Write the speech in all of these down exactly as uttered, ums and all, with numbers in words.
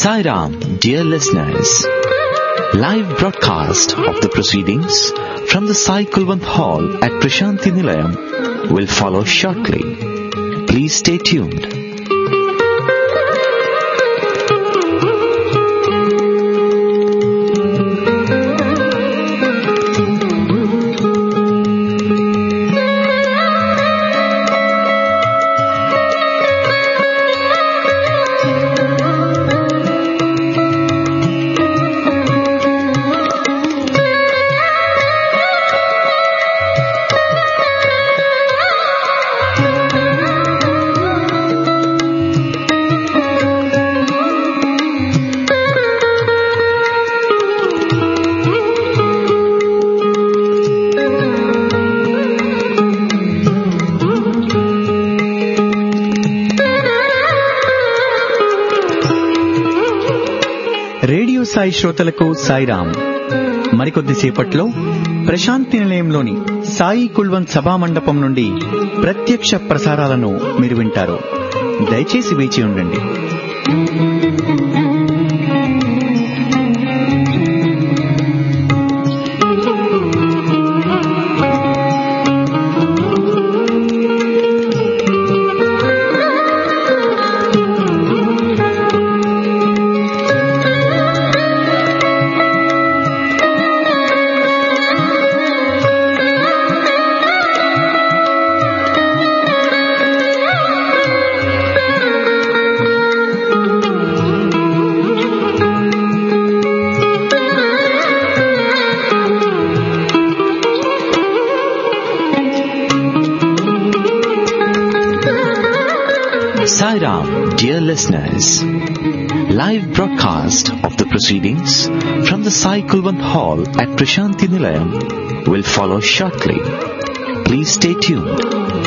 Sai Ram, dear listeners. Live broadcast of the proceedings from the Sai Kulwant Hall at Prashanti Nilayam will follow shortly. Please stay tuned. Radio Sai శ్రోతలకు సాయిరాం. మరికొద్దిసేపట్లో ప్రశాంతి నిలయంలోని సాయి కుల్వంత్ సభా మండపం నుండి ప్రత్యక్ష ప్రసారాలను మీరు వింటారు. దయచేసి వేచి ఉండండి. Sai Ram, dear listeners. Live broadcast of the proceedings from the Sai Kulwant Hall at Prashanti Nilayam will follow shortly. Please stay tuned.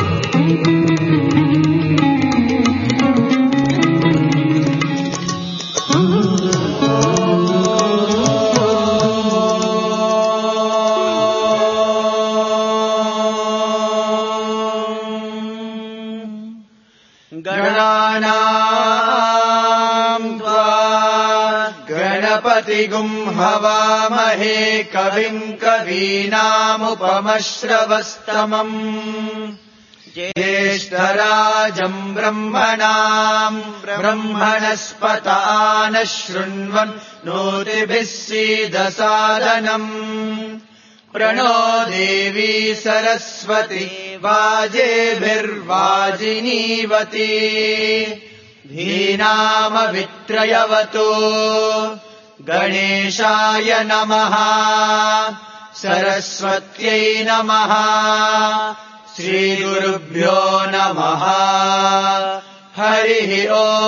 गणानाम् त्वा गणपतिगुम् हवामहे कविम् कवीनामुपमश्रवस्तमम् ज्येष्ठराजम् ब्रह्मणाम् ब्रह्मणस्पतानः शृण्वन् नोतिभिः सीदसादनम् प्रणो देवी सरस्वती वाजेभिर्वाजिनीवती धीनामवित्रयवतु गणेशाय नमः सरस्वत्यै नमः श्रीगुरुभ्यो नमः हरिः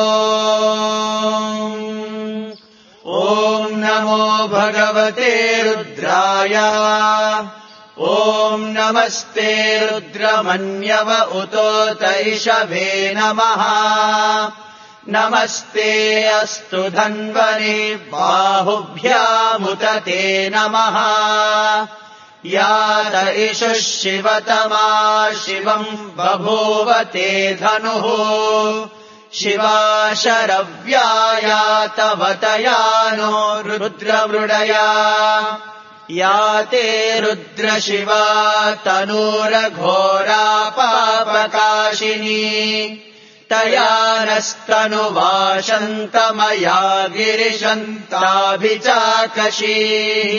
ओम् ॐ नमो भगवते रुद्राय ॐ नमस्ते रुद्रमन्यव उतोतैषवे नमः नमस्ते अस्तु धन्वने बाहुभ्यामुत ते नमः यात इषुः शिवतमा शिवम् बभूव ते धनुः शिवा शरव्याया तव तयानो रुद्रमृडया या ते रुद्रशिवा तनूरघोरा पापकाशिनी तया नस्तनुवाशन्तमया गिरिशन्ताभिचाकशीः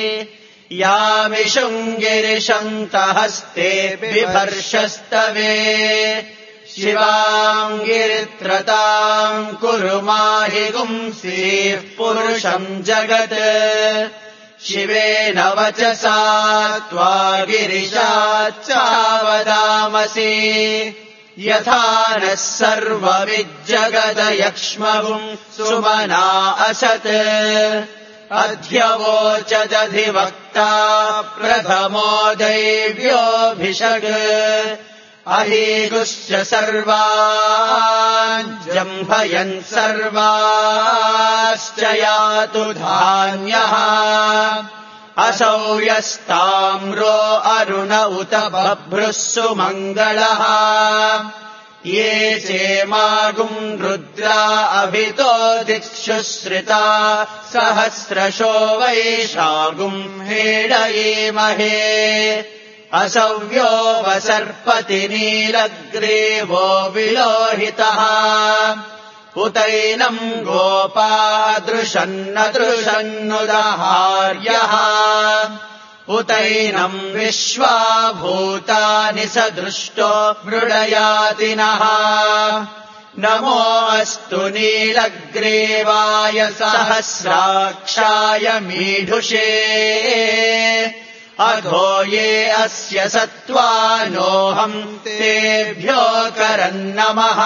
यामिषुङ्गिरिशन्तहस्ते बिभर्षस्तवे शिवाम् गिरित्रताम् कुरु माहि गुंसीः पुरुषम् जगत् शिवेन वचसा त्वा गिरिशाच्चावदामसि यथा नः सर्वविज्जगदयक्ष्मगुम् सुमना असत् अध्यवोचदधिवक्ता प्रथमो दैव्योऽभिषक् अहीगुश्च सर्वान् जम्भयन् सर्वाश्च यातु धान्यः असौ यस्ताम्रो अरुण उत बभ्रुः सुमङ्गलः ये चेमागुम् रुद्रा अभितो दिक्षुश्रिता सहस्रशो वैशागुम् हेडयेमहे असव्यो वसर्पति नीलग्रीवो विलोहितः उतैनम् गोपा दृशन्न दृशन्नुदहार्यः उतैनम् विश्वा भूतानि स दृष्टो मृडयातिनः नमोऽस्तु नीलग्रीवाय सहस्राक्षाय मीढुषे अधो ये अस्य सत्त्वानोऽहम् तेभ्यो करन्नमः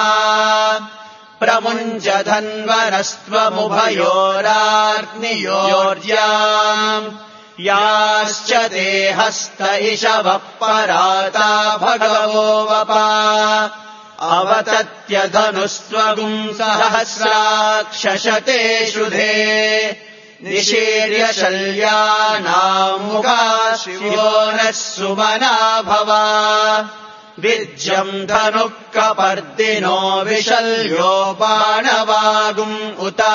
प्रमुञ्चधन्वनस्त्वमुभयोराग्नियोर्ज्याम् याश्च देहस्त इषवः पराता भगवो वपा अवतत्य धनुस्त्वगुम् सहस्राक्षशते शुधे निशीर्य शल्यानाम् मुखा शिवो नः सुमना भवा विज्यम् धनुः कपर्दिनो विशल्यो बाणवागुम् उता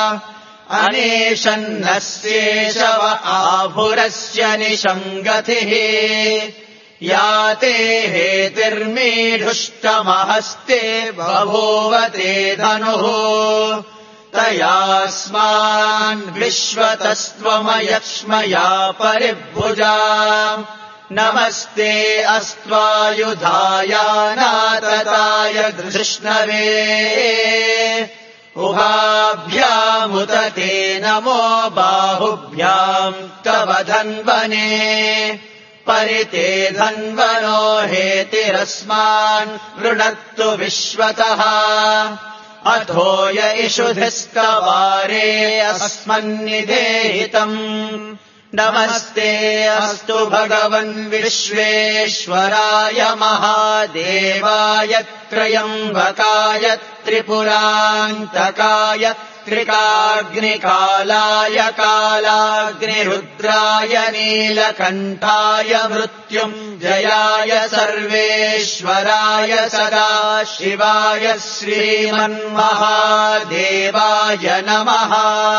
अनेशन्नस्येषव आभुरस्य निशङ्गतिः याते हेतिर्मीढुष्टमहस्ते बभूवते धनुः तयास्मान् विश्वतस्त्वमयक्ष्मया परिभुजा नमस्ते अस्त्वायुधायानातताय धृष्णवे उभाभ्यामुत ते नमो बाहुभ्याम् तव धन्वने परिते धन्वनो हेतिरस्मान् वृणक्तु विश्वतः अथो य इषुधिस्तवारे अस्मन्निदेहितम् नमस्ते अस्तु भगवन् विश्वेश्वराय महादेवाय त्र्यम्बकाय त्रिपुरान्तकाय त्रिकाग्निकालाय कालाग्निरुद्राय नीलकण्ठाय मृत्युञ्जयाय सर्वेश्वराय सदाशिवाय श्रीमन्महादेवाय नमः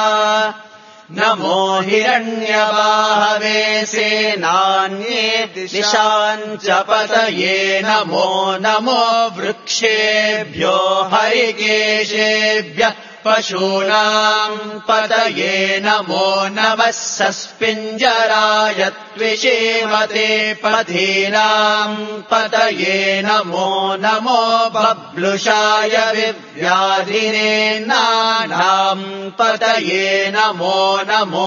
नमो हिरण्यवाहवे सेनान्ये दिशाम् च पतये नमो नमो वृक्षेभ्यो हरिकेशेभ्यः पशूनाम् पतये नमो नमः सस्पिञ्जराय त्विषेमते पथीनाम् पतये नमो नमो बब्लुषाय विव्याधिने नानाम् पतये नमो नमो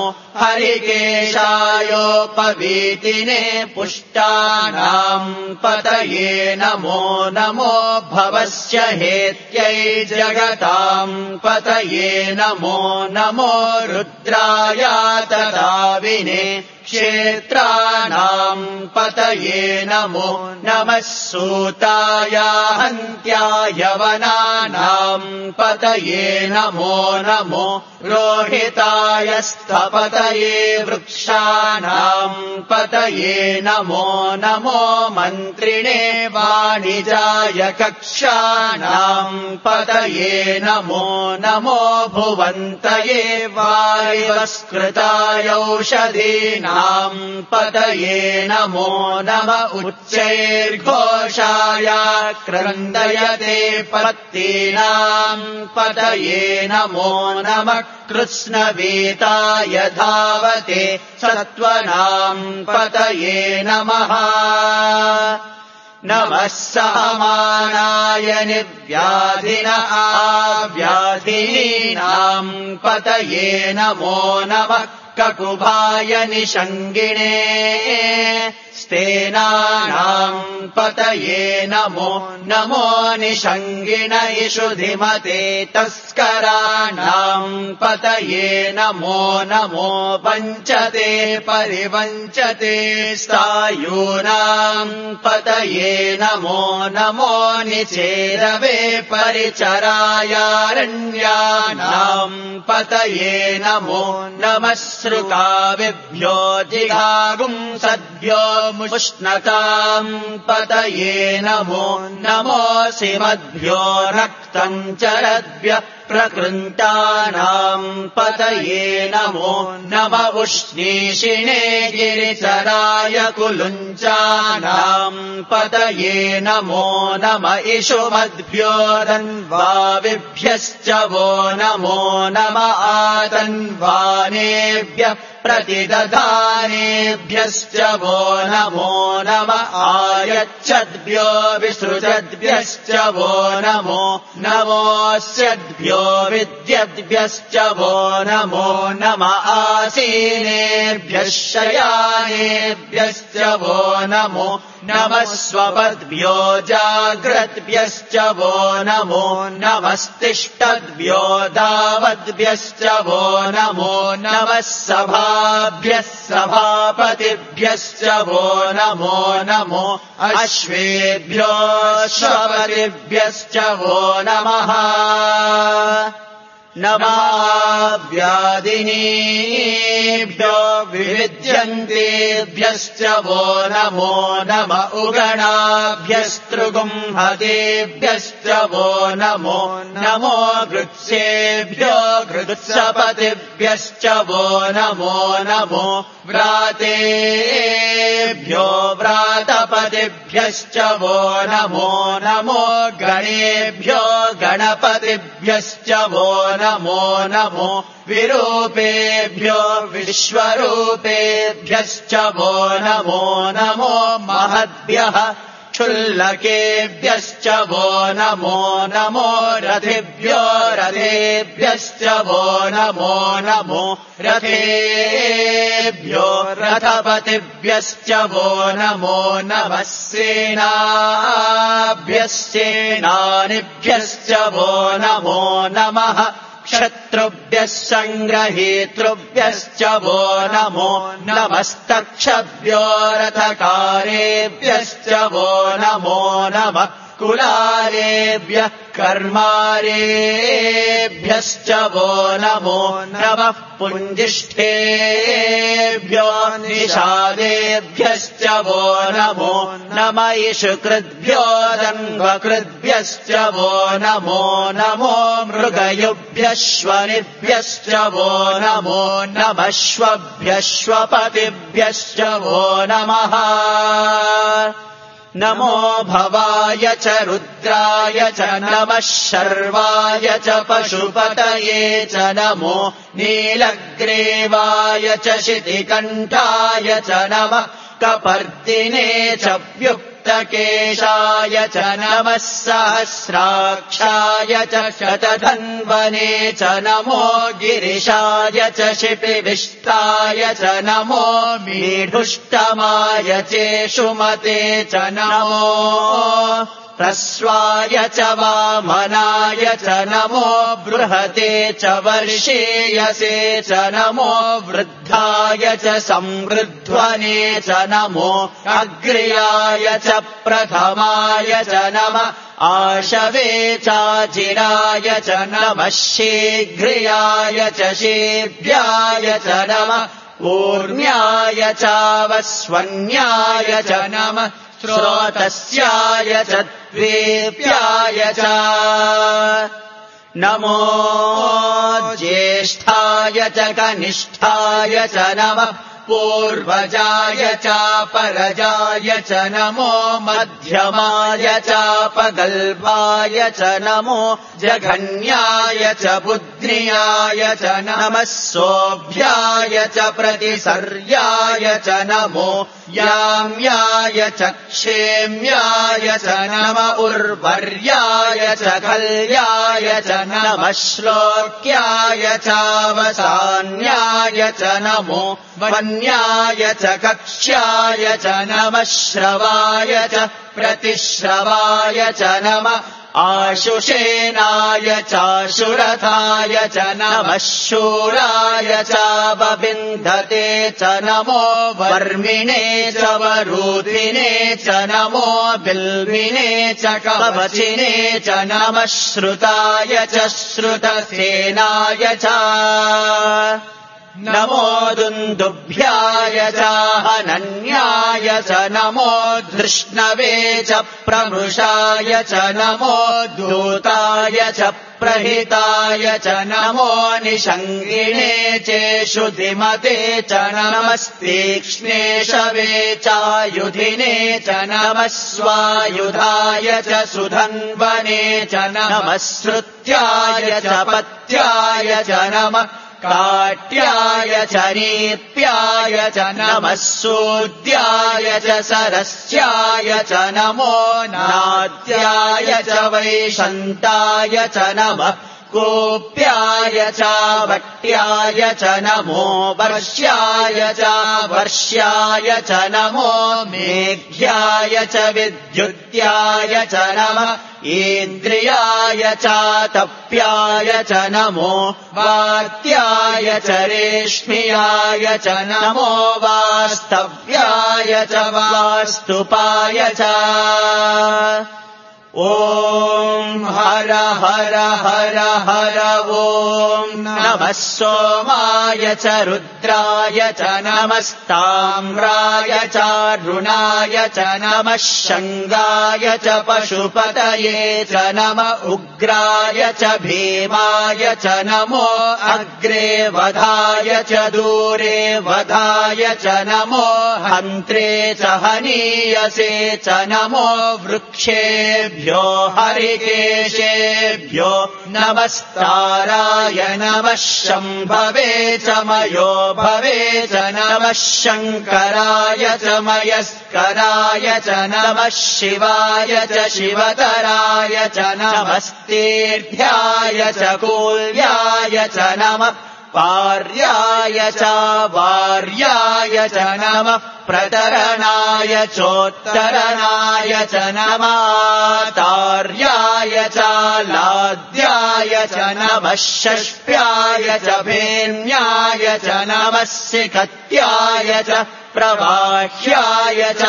हरिकेशायोपवीतिने पुष्टानाम् पतये नमो नमो भवस्य हेत्यै जगताम् पतये नमो नमो रुद्राय तदाविने क्षेत्राणाम् पतये नमो नमः सूताय हन्त्याय वनानाम् पतये नमो नमो रोहिताय स्थपतये वृक्षाणाम् पतये नमो नमो मन्त्रिणे वाणिजाय कक्षाणाम् पतये नमो नमो भुवन्तये वायुवस्कृताय औषधीनाम् पतये नमो नम उच्चैर्घोषाय क्रन्दयते पत्तीनाम् पतये नमो नमः कृत्स्नवीताय धावते सत्त्वनाम् पतये नमः नमः सहमानाय निव्याधिन आव्याधीनाम् पतये नमो नमः ककुभाय निषङ्गिणे स्तेनानाम् पतये नमो नमो निषङ्गिण इषुधिमते तस्कराणाम् पतये नमो नमो वञ्चते परिवञ्चते स्थायूनाम् पतये नमो नमो निचेरवे परिचरायारण्यानाम् पतये नमो नमः श्रुकाविभ्यो जिघागुम् सद्भ्यो मुष्णताम् पतये नमो नमोऽसि मद्भ्यो रक्तम् चरद्भ्यः प्रकृन्तानाम् पतये नमो नम उष्णीषिणे गिरिचराय कुलुञ्चानाम् पतये नमो नम इषुमद्भ्यो दन्वाविभ्यश्च वो नमो नम आतन्वानेभ्यः प्रतिदधानेभ्यश्च वो नमो नम आयच्छद्भ्यो विसृजद्भ्यश्च वो नमो नमोऽस्यद्भ्यो विद्यद्भ्यश्च वो नमो नम आसीनेभ्यः शयानेभ्यश्च वो नमो नमः स्वपद्भ्यो जाग्रद्भ्यश्च वो नमो नमस्तिष्ठद्भ्यो दावद्भ्यश्च वो नमो नमः सभाभ्यः सभापतिभ्यश्च वो नमो नमो अश्वेभ्यो श्वपतिभ्यश्च वो नमः नमः व्याधिनीभ्यो विविध्यन्तेभ्यश्च वो नमो नम उगणाभ्यस्तृगुंहतेभ्यश्च वो नमो नमो गृत्सेभ्यो गृत्सपतिभ्यश्च वो नमो नमो व्रातेभ्यो व्रातपतिभ्यश्च वो नमो नमो गणेभ्यो गणपतिभ्यश्च वो नमो नमो विरूपेभ्यो विश्वरूपेभ्यश्च वो नमो नमो महद्भ्यः क्षुल्लकेभ्यश्च वो नमो नमो रथेभ्यो रथेभ्यश्च वो नमो नमो रथेभ्यो रथपतिभ्यश्च वो नमो नमः सेनाभ्यः सेनानिभ्यश्च वो नमो नमः क्षत्रुभ्यः सङ्ग्रहेतृभ्यश्च वो नमो नमस्तक्षभ्यो रथकारेभ्यश्च वो नमो नमः कुलारेभ्यः कर्मारेभ्यश्च वो नमो नमः पुञ्जिष्ठेभ्यो निषादेभ्यश्च वो नमो नम इषुकृद्भ्यो दन्वकृद्भ्यश्च वो नमो नमो मृगयुभ्यः श्वनिभ्यश्च वो नमो नमः श्वभ्यः श्वपतिभ्यश्च वो नमः नमो भवाय च रुद्राय च नमः शर्वाय च पशुपतये च नमो नीलग्रीवाय च शितिकण्ठाय च नमः कपर्दिने च व्युक्तकेशाय च नमः सहस्राक्षाय च शतधन्वने च नमो गिरिशाय च शिपिविष्टाय च नमो मीढुष्टमाय चेषुमते च नमो ह्रस्वाय च वामनाय च नमो बृहते च वर्षेयसे च नमो वृद्धाय च संवृध्वने च नमो अग्र्याय च प्रथमाय च नमः आशवे चाचिराय च नमः शीघ्रियाय च शेभ्याय च नमः ऊर्म्याय चावस्वन्याय च नमः श्रोतस्याय च द्वेप्याय च नमो ज्येष्ठाय च कनिष्ठाय च नमः पूर्वजाय चापरजाय च नमो मध्यमाय चापगल्भाय च नमो जघन्याय च बुद्ध्याय च नमः सोऽभ्याय च प्रतिसर्याय च नमो याम्याय च क्षेम्याय च नम उर्वर्याय च कल्याय च नमः श्लोक्याय चावसान्याय च नमो वन्याय च कक्ष्याय च नमः श्रवाय च प्रतिश्रवाय च नमः आशुषेनाय चाशुरथाय च नमः शूराय चावबिन्धते च नमो वर्मिणे च वरूधिने च नमो बिल्विने च कवचिने च नमः श्रुताय च श्रुतसेनाय च नमो दुन्दुभ्याय च हनन्याय च नमो धृष्णवे च प्रमृषाय च नमो दूताय च प्रहिताय च नमो निषङ्गिणे चेषुधिमते च नमस्तीक्ष्णेशवे चायुधिने च नमः स्वायुधाय च सुधन्वने च नमः श्रुत्याय च पत्याय च नमः काट्याय च नीप्याय च नमः सूद्याय च सरस्याय च नमो नाद्याय च वैशन्ताय च नमः कोप्याय च वट्याय च नमो वर्ष्याय च वर्ष्याय च नमो मेघ्याय च विद्युत्याय च नमः इन्द्रियाय च तप्याय च नमो वात्याय च रेश्म्याय च नमो वास्तव्याय च वास्तुपाय च ॐ हर हर हर हर ॐ नमः सोमाय च रुद्राय च नमस्ताम्राय च रुणाय च नमः शङ्गाय च पशुपतये च नमः उग्राय च भीमाय च नमो अग्रे वधाय च दूरे वधाय च नमो हन्त्रे च हनीयसे च नमो वृक्षेभ्यो भ्यो हरिकेशेभ्यो नमस्ताराय नमः शम्भवे च मयो भवे च नमः शङ्कराय च मयस्कराय च नमः शिवाय च शिवतराय च नमस्तीर्थ्याय च कूल्याय च नमः पार्याय च वार्याय च नमः प्रतरणाय चोत्तरणाय च नमः तार्याय च लाद्याय च नमः षष्प्याय च भेन्याय च नमः सिकत्याय च प्रवाह्याय च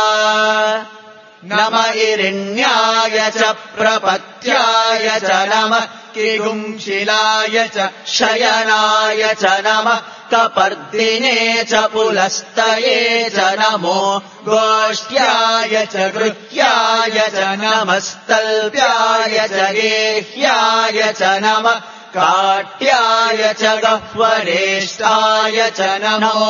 नम इरिण्याय च प्रपत्याय च नमः किगुंशिलाय च शयनाय च नमः कपर्दिने च पुलस्तये च नमो गोष्ट्याय च गृह्याय च नमस्तल्प्याय च गेह्याय च नमः काट्याय च गह्वरेष्ठाय च नमो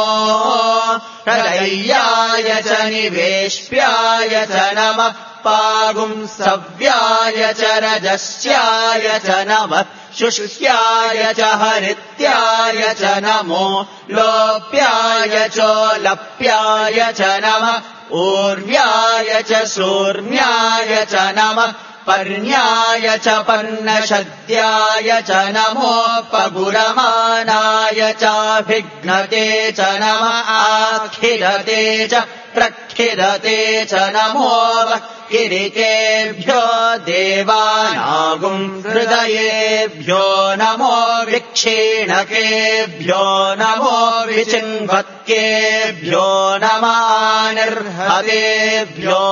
हृदयाय च निवेश्याय च नमः पागुंसव्याय च रजस्याय च नमः शुष्याय च हरित्याय च नमो लोप्याय चोलप्याय च नमः ऊर्व्याय च सूर्ण्याय च नमः पर्ण्याय च पर्णशद्याय च नमो पगुरमानाय चाभिघ्नते च नमः आखिरते च प्रखिरते च नमो किरीटेभ्यो देवानागुं हृदयेभ्यो नमो विक्षीणकेभ्यो नमो विचिन्वत्केभ्यो नमः निर्हतेभ्यो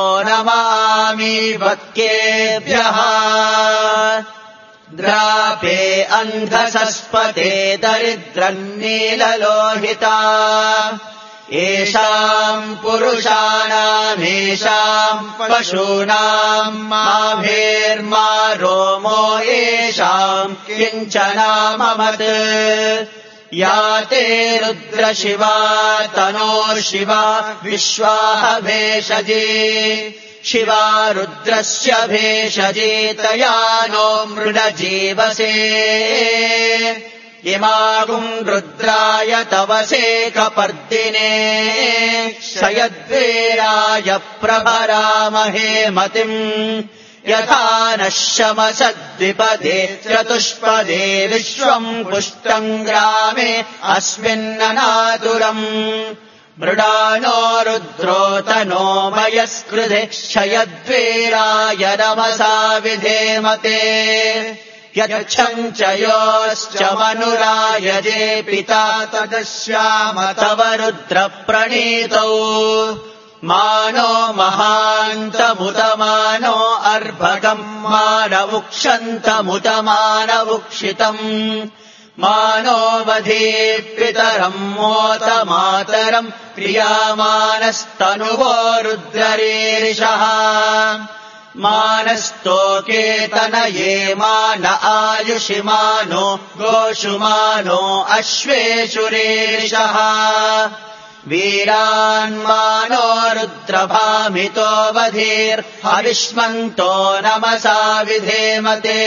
नमामीवत्केभ्यः द्रापे अन्धसस्पते दरिद्रन्नीललोहिता येषाम् पुरुषाणामेषाम् पशूनाम् माभेर्मा रोमो येषाम् किञ्चनाममत् या ते रुद्रशिवा तनो शिवा विश्वाह भेषजी शिवा रुद्रस्य भेषजी तया नो मृडजीवसे इमागुम् रुद्राय तवसे कपर्दिने शयद्वीराय प्रभरामहे मतिम् यथा नः शमसद्विपदे चतुष्पदे विश्वम् पुष्टम् ग्रामे अस्मिन्ननातुरम् मृडानो रुद्रोतनो मयस्कृधे शयद्वीराय नमसा विधेमते यच्छञ्च योश्च मनुरायजे पिता तदश्याम तव रुद्रप्रणीतौ मानो महान्तमुतमानो अर्भकम् मानवुक्षन्तमुतमानवुक्षितम् मानोऽवधि पितरम् मोत मातरम् प्रियामानस्तनुवो रुद्ररीरिषः मानस्तोके तनये मान आयुषि मानो गोषु मानो अश्वेषु रीरिषः वीरान्मानो रुद्रभामितो वधीर्हविष्मन्तो नमसा विधेमते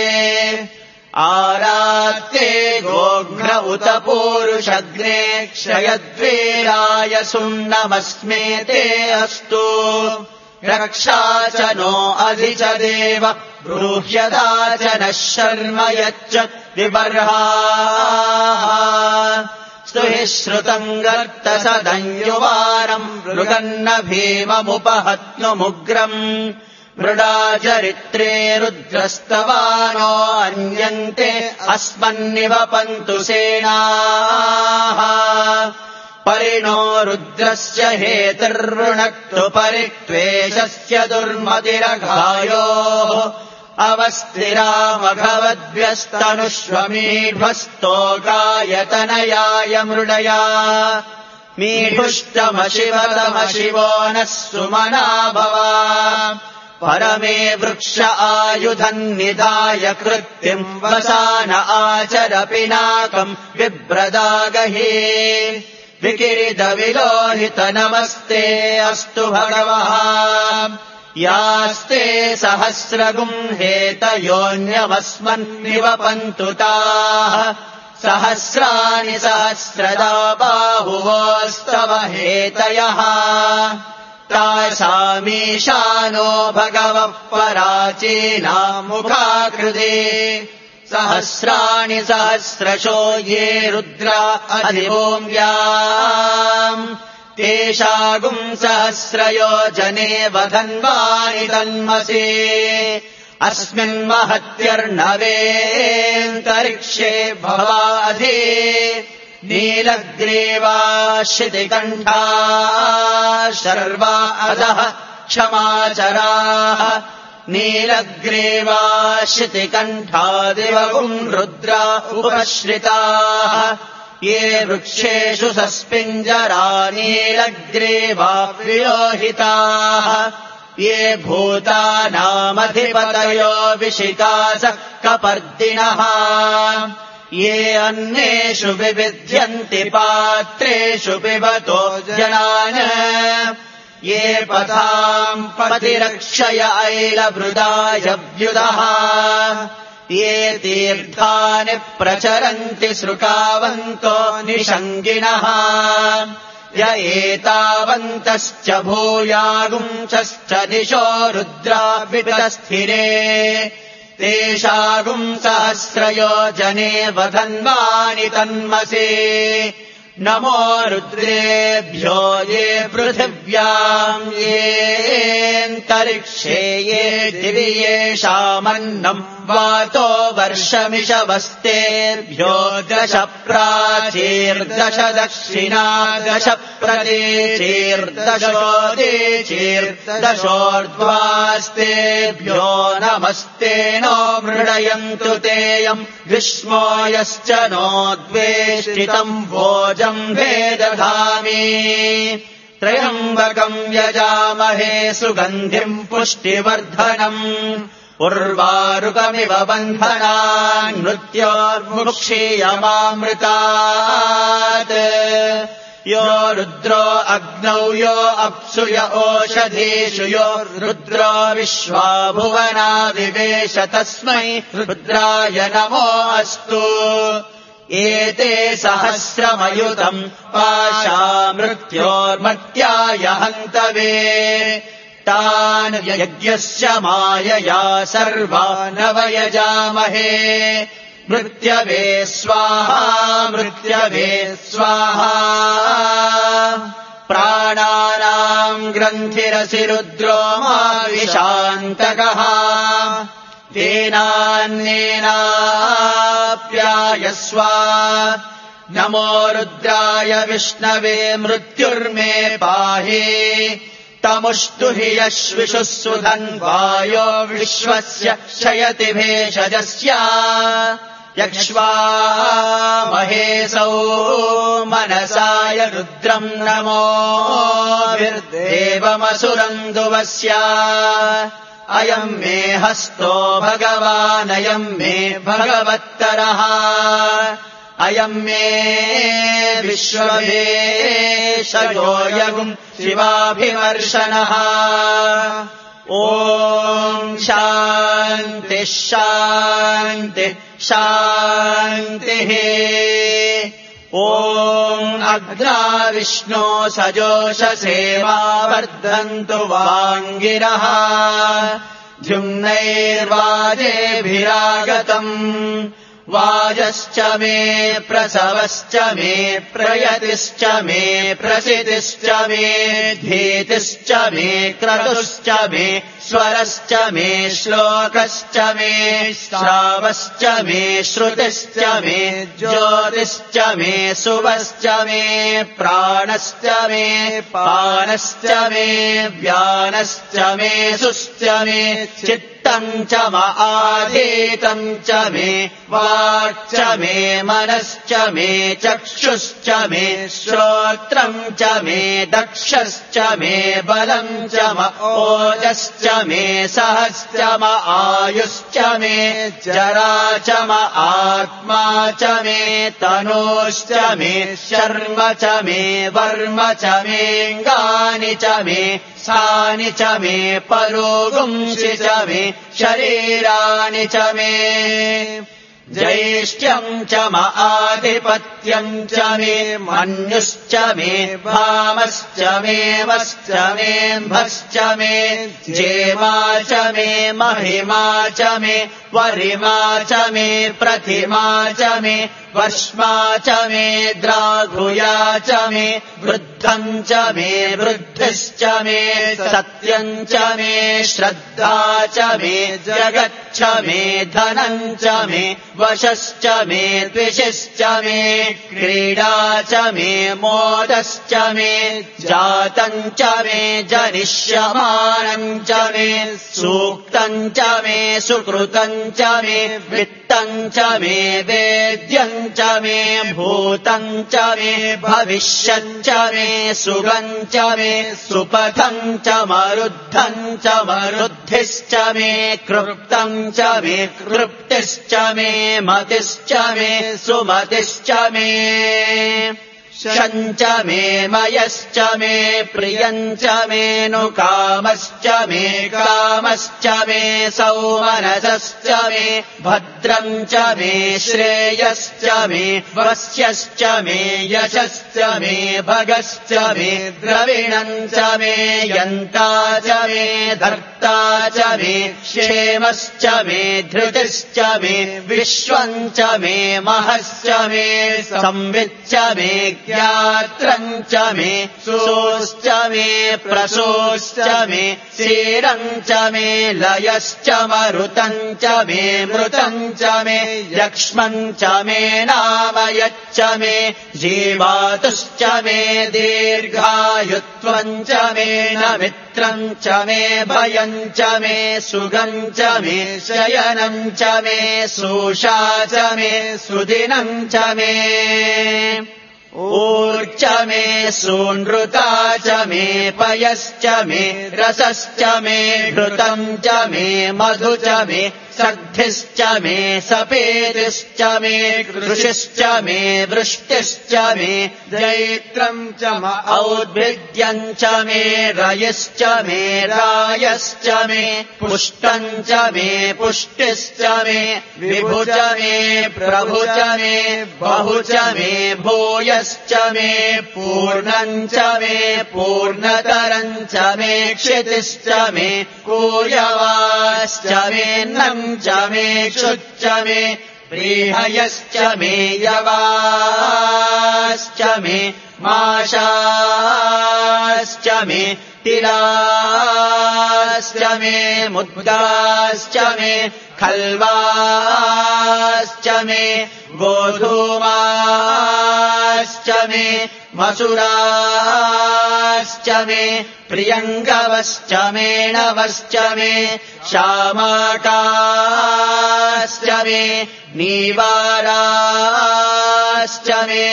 आरात्ते गोघ्न उत पूरुषग्ने क्षयद्वीराय सुन्नमस्मेते अस्तु रक्षा च नो अधि च देव ब्रूह्यदा च नः शर्म यच्च विबर्हाः स्तुहि श्रुतम् गर्तसदञ्युवारम् मृगन्न भीममुपहत्नुमुग्रम् मृडाचरित्रे रुद्रस्तवानो अन्यन्ते अस्मन्निवपन्तु सेनाः परिणो रुद्रस्य हेतुर्वृणक्तु परित्वेषस्य दुर्मतिरघायोः अवस्थिरामघवद्भ्यस्तनुष्वमीढ्वस्तोकायतनयाय मृडया मीढुष्टमशिवतमशिवो नः सुमना भवा परमे वृक्ष आयुधन्निधाय कृत्तिम् वसान आचर पिनाकम् बिभ्रदागहि विकिरितविलोहित नमस्ते अस्तु भगवः यास्ते सहस्रगुंहेतयोऽन्यमस्मन्निवपन्तु ताः सहस्राणि सहस्रदा बाहुवोस्तव हेतयः तासामीशानो भगवः पराचीनामुखाकृते सहस्राणि सहस्रशो ये रुद्रा अधिभूम्याम् तेषागुम् सहस्रयोजने वधन्वानि तन्मसे अस्मिन्महत्यर्णवेऽन्तरिक्षे भवाधि नीलग्रीवा शितिकण्ठा शर्वा अधः क्षमाचराः नीलग्रीवा शितिकण्ठादिवगुम् रुद्रा उपश्रिताः ये वृक्षेषु सस्पिञ्जरा नीलग्रीवा विलोहिताः ये भूतानामधिपतयो विशिकासः कपर्दिनः ये अन्नेषु विविध्यन्ति पात्रेषु पिबतो जनान् ये पथाम् पतिरक्षय ऐलभृदायव्युदः ये तीर्थानि प्रचरन्ति सृकावन्तो निषङ्गिणः य एतावन्तश्च भूयागुंश्च दिशो रुद्रा विपितस्थिरे तेषागुम् सहस्रयोजने वधन्वानि तन्मसे नमो रुद्रेभ्यो ये पृथिव्याम् येऽन्तरिक्षे ये दिवि येषामन्नम् वातो वर्षमिषवस्तेभ्यो दश प्राचीर्दश दक्षिणा दश प्रदेशीर्दशोदीचीर्दशोर्ध्वास्तेभ्यो नमस्ते नो मृडयन्तु तेयम् ग्रीष्मो यश्च नो द्वेष्टितम् भोजम् भेदधामि त्रयम्बकम् यजामहे सुगन्धिम् पुष्टिवर्धनम् उर्वारुकमिव बन्धनान् मृत्योर्मुक्षीयमामृतात् यो रुद्रो अग्नौ यो अप्सु य ओषधीषु यो रुद्रो विश्वा भुवना विवेश तस्मै रुद्राय नमो अस्तु एते सहस्रमयुतम् पाशा मृत्योर्मर्त्याय हन्तवे तान् यज्ञस्य मायया सर्वान् वयजामहे मृत्यवे स्वाहा मृत्यवे स्वाहा प्राणानाम् ग्रन्थिरसि रुद्रो मा विशान्तकः तेनान्येनाप्यायस्व नमो रुद्राय विष्णवे मृत्युर्मे पाहि तमुष्टु हि यश्विषुः सुधन्वायो विश्वस्य क्षयति भेषजस्य यक्ष्वामहेसौ मनसाय रुद्रम् नमोभिर्देवमसुरन्दुवस्य अयम् मे हस्तो भगवानयम् मे भगवत्तरः अयम् मे विश्ववेशयोऽयम् शिवाभिमर्शनः ॐ शान्तिः शान्तिः शान्तिः ॐ अग्ना विष्णो सजोषसेवा वर्धन्तु वाङ्गिरः द्युम्नैर्वाजेभिरागतम् वाजश्च मे प्रसवश्च मे प्रयतिश्च मे प्रसितिश्च मे धीतिश्च मे क्रतुश्च मे स्वरश्च मे श्लोकश्च मे श्रावश्च मे श्रुतिश्च मे ज्योतिश्च मे शुभश्च मे प्राणश्च मे पानश्च मे व्यानश्च मे सुश्च मे चित्तम् च म आधीतम् च मे वाक् च मे मनश्च मे चक्षुश्च मे श्रोत्रम् च मे दक्षश्च मे बलम् च म ओजश्च मे सहश्च म आयुश्च मे जरा च म आत्मा च मे तनूश्च मे शर्म च मे वर्म च मेऽङ्गानि च मे सानि च मे परोगुंसि च मे शरीराणि च मे ज्येष्ठ्यम् च म आधिपत्यम् च मे मन्युश्च मे भामश्च मे वश्च मे भश्च मे जेमा च मे महिमा च मे वरिमा च मे प्रतिमा च मे वर्ष्मा च मे द्राघुया च मे वृद्धम् च मे वृद्धिश्च मे सत्यम् च मे श्रद्धा च मे जगच्च मे धनम् च मे वशश्च मे द्विषश्च मे क्रीडा च मे मोदश्च मे जातम् च मे जनिष्यमानम् च मे सूक्तम् च मे सुकृतम् च मे वित्तम् च मे वेद्यम् च मे भूतम् च मे भविष्यम् च मे सुगम् च मे सुपथम् च मरुद्धम् च मरुद्धिश्च मे कृप्तम् च मे कृप्तिश्च मे मतिश्च मे सुमतिश्च मे शञ्च मे मयश्च मे प्रियम् च मे नुकामश्च मे कामश्च मे सौमनसश्च मे भद्रम् च मे श्रेयश्च मे वस्यश्च मे यशश्च मे भगश्च मे द्रविणम् च मे यन्ता च मे धर्ता च मे क्षेमश्च मे धृतिश्च मे विश्वम् च मे महश्च मे संविच्च मे ज्ञात्रम् च मे सोश्च मे प्रसोश्च मे क्षीरम् च मे लयश्च मरुतम् च मे मृतम् च मे यक्ष्मम् च मे नामयच्च मे जीवातुश्च मे दीर्घायुत्वम् च मे नमित्रम् च मे भयम् च मे सुगम् च मे शयनम् च मे सूषा च मे सुदिनम् च मे ऊर्च मे सूनृता च मे पयश्च मे रसश्च मे घृतम् च मे मधु च मे सद्धिश्च मे सपेतिश्च मे कृषिश्च मे वृष्टिश्च मे जैत्रम् च म औद्भिद्यम् च मे रयश्च मे रायश्च मे पुष्टम् च मे पुष्टिश्च मे विभु च मे प्रभु च मे बहु च मे भूयश्च मे पूर्णम् च मे पूर्णतरम् च मे क्षितिश्च मे कूयवाश्च मे नम् च मे क्षुच्च मे प्रीहयश्च मे यवाश्च मे माशाश्च मे तिलाश्च मुद्गाश्च मे मुद्गाश्च मे खल्वाश्च मे गोधूमाश्च मे मसुराश्च मे प्रियङ्गवश्च मे नवश्च मे शामाकाश्च मे नीवाराश्च मे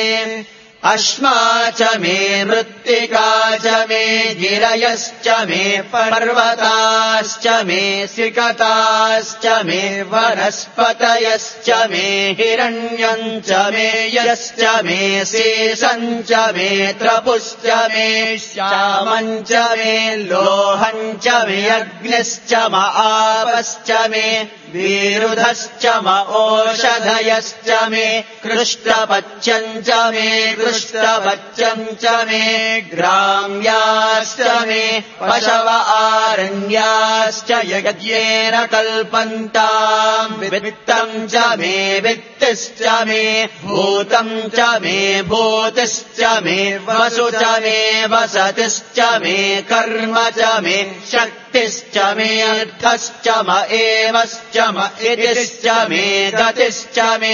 अश्मा च मे मृत्तिका च मे गिरयश्च मे पर्वताश्च मे सिकताश्च मे वनस्पतयश्च मे हिरण्यम् च मे यश्च मे शेषम् च मे त्रपुश्च मे श्यामम् च मे लोहम् च मे अग्निश्च म आपश्च मे विरुधश्च म ओषधयश्च मे कृष्णपच्यम् च मे कृष्णपच्यम् च मे ग्राम्याश्च मे पशव आरण्याश्च यज्ञेन कल्पन्ताम् वित्तम् च मे वित्तिश्च मे भूतम् च मे भूतिश्च मे वसु च मे वसतिश्च मे कर्म च मे शक्तिश्च मे अर्थश्च म एवश्च म इतिश्च मे गतिश्च मे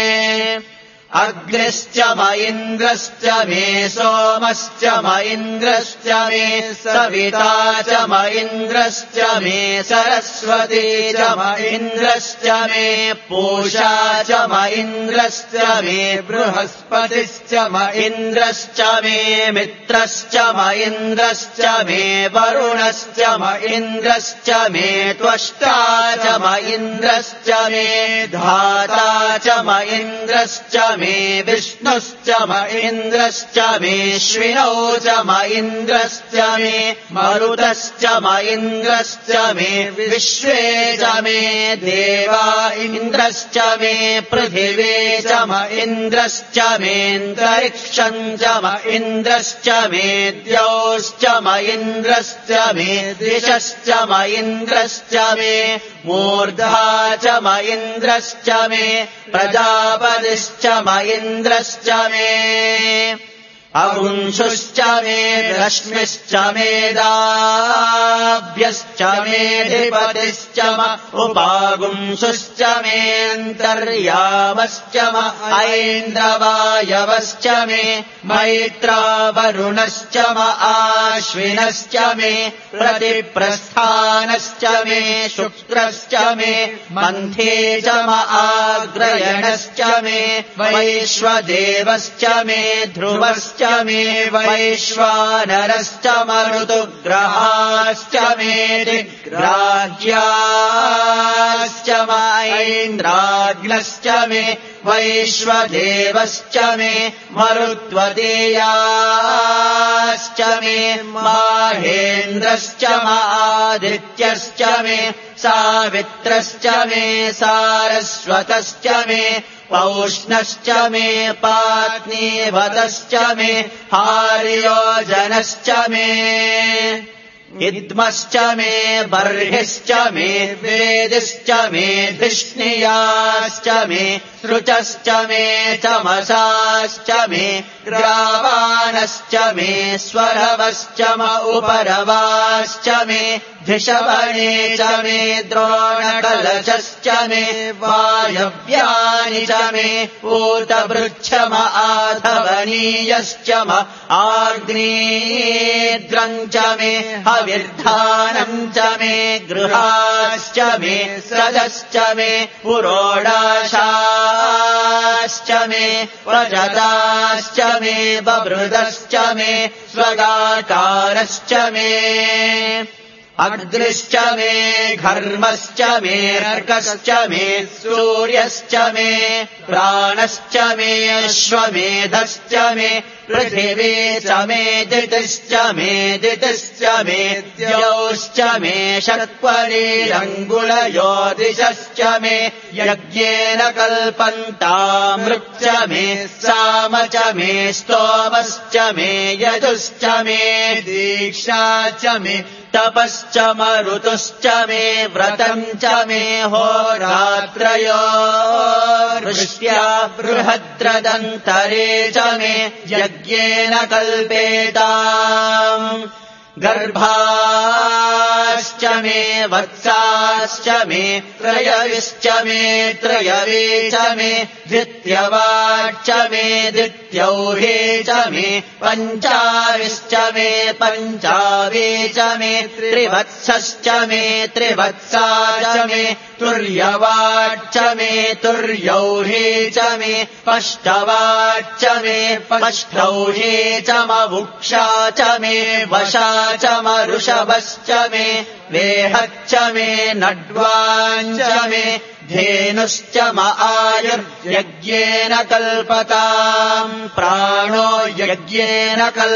अग्निश्च म इन्द्रश्च मे सोमश्च म इन्द्रश्च मे सविता च म इन्द्रश्च मे सरस्वती च म इन्द्रश्च मे पूषा च म इन्द्रश्च मे बृहस्पतिश्च म इन्द्रश्च मे मित्रश्च म इन्द्रश्च मे वरुणश्च म इन्द्रश्च मे त्वष्टा च म इन्द्रश्च मे धाता च म इन्द्रश्च मे विष्णुश्च म इन्द्रश्च मे श्विनौ च म इन्द्रश्च मे मरुतश्च म इन्द्रश्च मे विश्वे च मे देवा इन्द्रश्च मे पृथिवी च म इन्द्रश्च मेऽन्तरिक्षम् च म इन्द्रश्च मे द्यौश्च म इन्द्रश्च मे दिशश्च म इन्द्रश्च मे मूर्धा च म इन्द्रश्च मे प्रजापतिश्च म इन्द्रश्च मे अगुंशुश्च मे रश्मिश्च मेदाभ्यश्च मेऽधिपतिश्च म उपागुंशुश्च मेऽन्तर्यामश्च म ऐन्द्रवायवश्च मे मैत्रावरुणश्च म आश्विनश्च मे प्रतिप्रस्थानश्च मे शुक्रश्च मे मन्थे च म आग्रयणश्च मे वैश्वदेवश्च मे ध्रुवश्च मे वैश्वानरश्च मरुतुग्रहाश्च मे दिग्राह्याश्च म ऐन्द्राग्नश्च मे वैश्वदेवश्च मे मरुत्वदेयाश्च मे माहेन्द्रश्च म आदित्यश्च मे सावित्रश्च मे सारस्वतश्च मे पौष्णश्च मे पात्नीवतश्च मे हार्योजनश्च मे इद्मश्च मे बर्हिश्च मे वेदिश्च मे धिष्णियाश्च मे सृचश्च मे तमसाश्च मे ग्रावाणश्च मे स्वरवश्च म उपरवाश्च मे धिषवणे च मे द्रोणकलशश्च मे वायव्यानि च मे पूतभृच्छ म आधवनीयश्च म आग्नेयद्रम् च मे हविर्धानम् च मे गृहाश्च मे सदश्च मे पुरोडाशाश्च मे प्रजताश्च मे बभृदश्च मे स्वगाकारश्च मे अग्निश्च मे घर्मश्च मे अर्कश्च मे सूर्यश्च मे प्राणश्च मे अश्वमेधश्च मे पृथिवी च मे दितिश्च मे दितिश्च मे द्यौश्च मे षट्परीरङ्गुलयोदिशश्च मे यज्ञेन कल्पन्तामृच्च मे साम च मे स्तोमश्च मे यजुश्च मे दीक्षा च मे तपश्च मरुतुश्च मे व्रतम् च मे होरात्रयो वृष्ट्या बृहद्रदन्तरे च मे यज्ञेन कल्पेताम् गर्भाश्च मे वत्साश्च मे त्रयविश्च मे त्रयवे च मे द्वितीयवाच्च मे द्वितीयौहे च मे पञ्चाविश्च मे पञ्चावे च मे त्रिवत्सश्च मे त्रिवत्सा च मे तुर्यवाच्च मे तुर्यौहे च मे पष्टवाच्च मे पष्टौहे च मवुक्षा च मे वशा च मरुषभश्च मे वेहच्च मे नड्वाञ्च मे धेनुश्च म आयुर्यज्ञेन कल्पताम् प्राणो यज्ञेन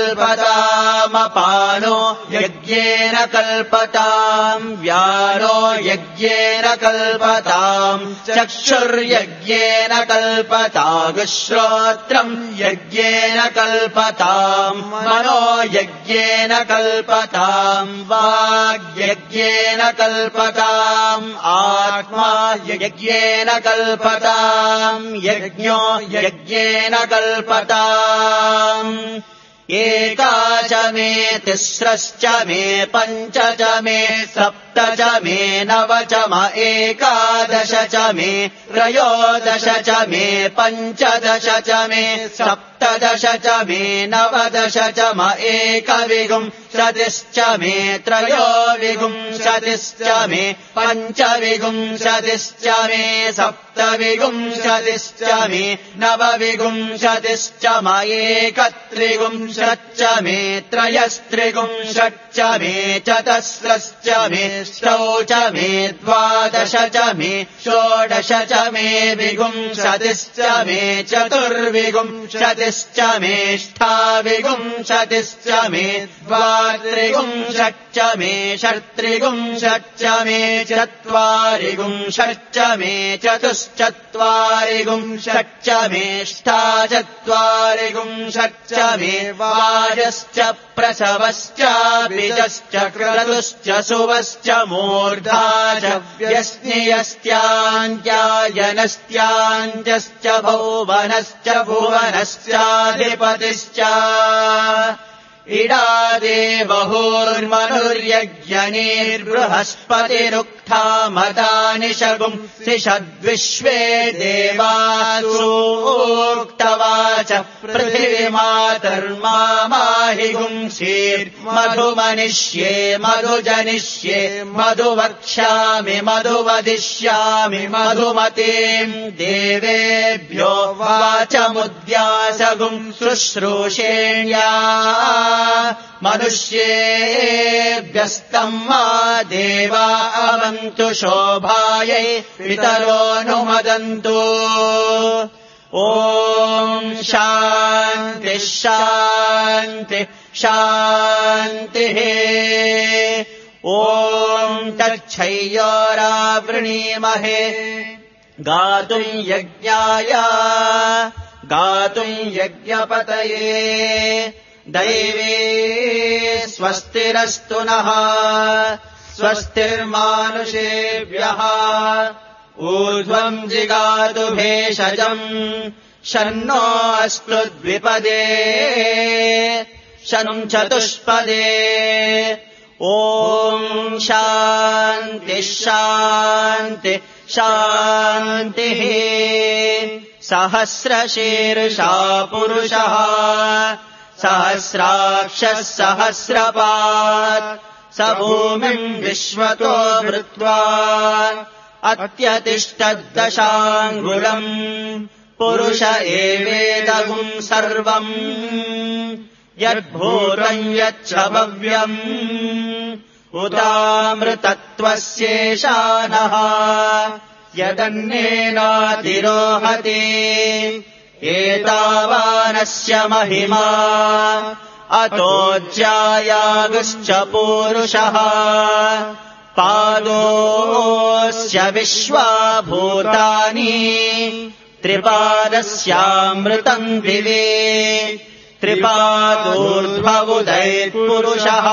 कल्पतामपानो यज्ञेन कल्पताम् व्यानो यज्ञेन कल्पताम् चक्षुर्यज्ञेन कल्पतागुश्रोत्रम् यज्ञेन कल्पताम् मनो यज्ञेन कल्पताम् वाग्यज्ञेन कल्पताम् आत्मा यज्ञेन कल्पताम् यज्ञो यज्ञेन कल्पताम् एका च मे तिस्रश्च मे पञ्च च मे सप्त च मे नव च म एकादश च मे त्रयोदश च मे पञ्चदश च मे सप्तदश च मे नवदश च म एकविंशतिश्च मे त्रयोविंशतिश्च मे पञ्चविंशतिश्च मे सप्तविंशतिश्च मे नवविंशतिश्च म एकत्रिंशच्च मे त्रयस्त्रिंशच्च मे चतस्रश्च मे षष्टौ च मे द्वादश च मे षोडश च मे विंशतिश्च मे चतुर्विंशतिश्च मे ष्ठाविंशतिश्च मे द्वात्रिंशच्च मे षट्त्रिंशच्च मे चत्वारिंशच्च मे चतुश्चत्वारिंशच्च मे ष्ठाचत्वारिंशच्च मे वाजश्च प्रसवश्च बीजश्च क्रतुश्च सुवश्च मूर्धा च व्यस्नियस्त्यान्त्यायनस्त्यान्त्यश्च भुवनश्च भुवनश्चाधिपतिश्च इडादे बहुर्मनुर्यज्ञनीर्बृहस्पतिरुक्था मदानि शगुंसि षद्विश्वे देवासूक्तवाच पृथिवीमातर्मामाहि गुंसीर्मधुमनिष्ये मधुजनिष्ये मधुवक्ष्यामि मधुवदिष्यामि मधुमतीम् देवेभ्यो वाचमुद्यासगुं शुश्रूषेण्या मनुष्येभ्यस्तम् मा देवा अवन्तु शोभायै पितरोऽनुमदन्तु ॐ शान्ति शान्ति शान्तिः ॐ तच्छय्योरावृणीमहे गातुम् यज्ञाय गातुम् यज्ञपतये दैवे स्वस्तिरस्तु नः स्वस्तिर्मानुषेभ्यः ऊर्ध्वम् जिगातु भेषजम् शन्नो अस्तु द्विपदे शं चतुष्पदे ॐ शान्ति शान्ति शान्तिः सहस्रशीर्षा पुरुषः सहस्राक्षः सहस्रपात् स भूमिम् विश्वतो वृत्वा अत्यतिष्ठद्दशाङ्गुलम् पुरुष एवेदगुम् सर्वम् यद्भूतम् यच्च भव्यम् उदामृतत्वस्येषानः यदन्येनातिरोहति एतावानस्य महिमा अतोऽज्यायागुश्च पूरुषः पादोऽस्य विश्वाभूतानि त्रिपादस्यामृतम् दिवे त्रिपादोर्ध्वमुदैर्पुरुषः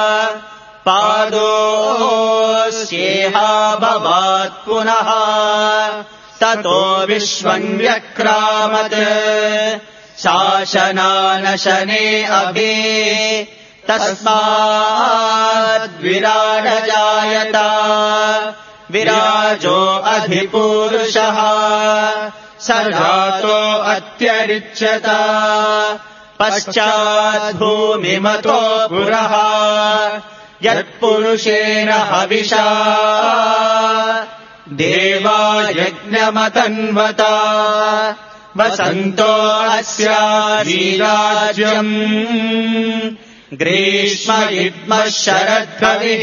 पादोऽस्येहा भवात् पुनः ततो विश्वम् व्यक्रामत् शासनानशने अभि तस्माद्विराट जायत विराजो अधिपूरुषः स जातो अत्यरिच्यत पश्चाद्भूमिमतो पुरः यत्पुरुषेण हविषा देवा यज्ञमतन्वता वसन्तो अस्याधीराज्यम् ग्रीष्म इद्मः शरद्रविः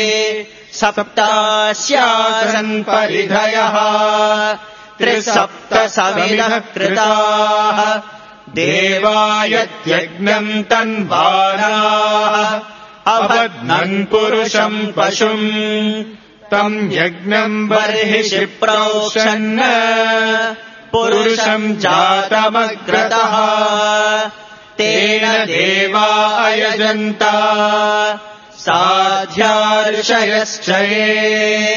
सप्तास्यासन् परिधयः त्रिसप्तसविनः कृताः देवायत्यज्ञम् तन्वानाः अबध्नन् पुरुषम् पशुम् तम् यज्ञम् बर्हिषि प्रोक्षन् पुरुषम् जातमग्रतः तेन देवा अयजन्त साध्या ऋषयश्चये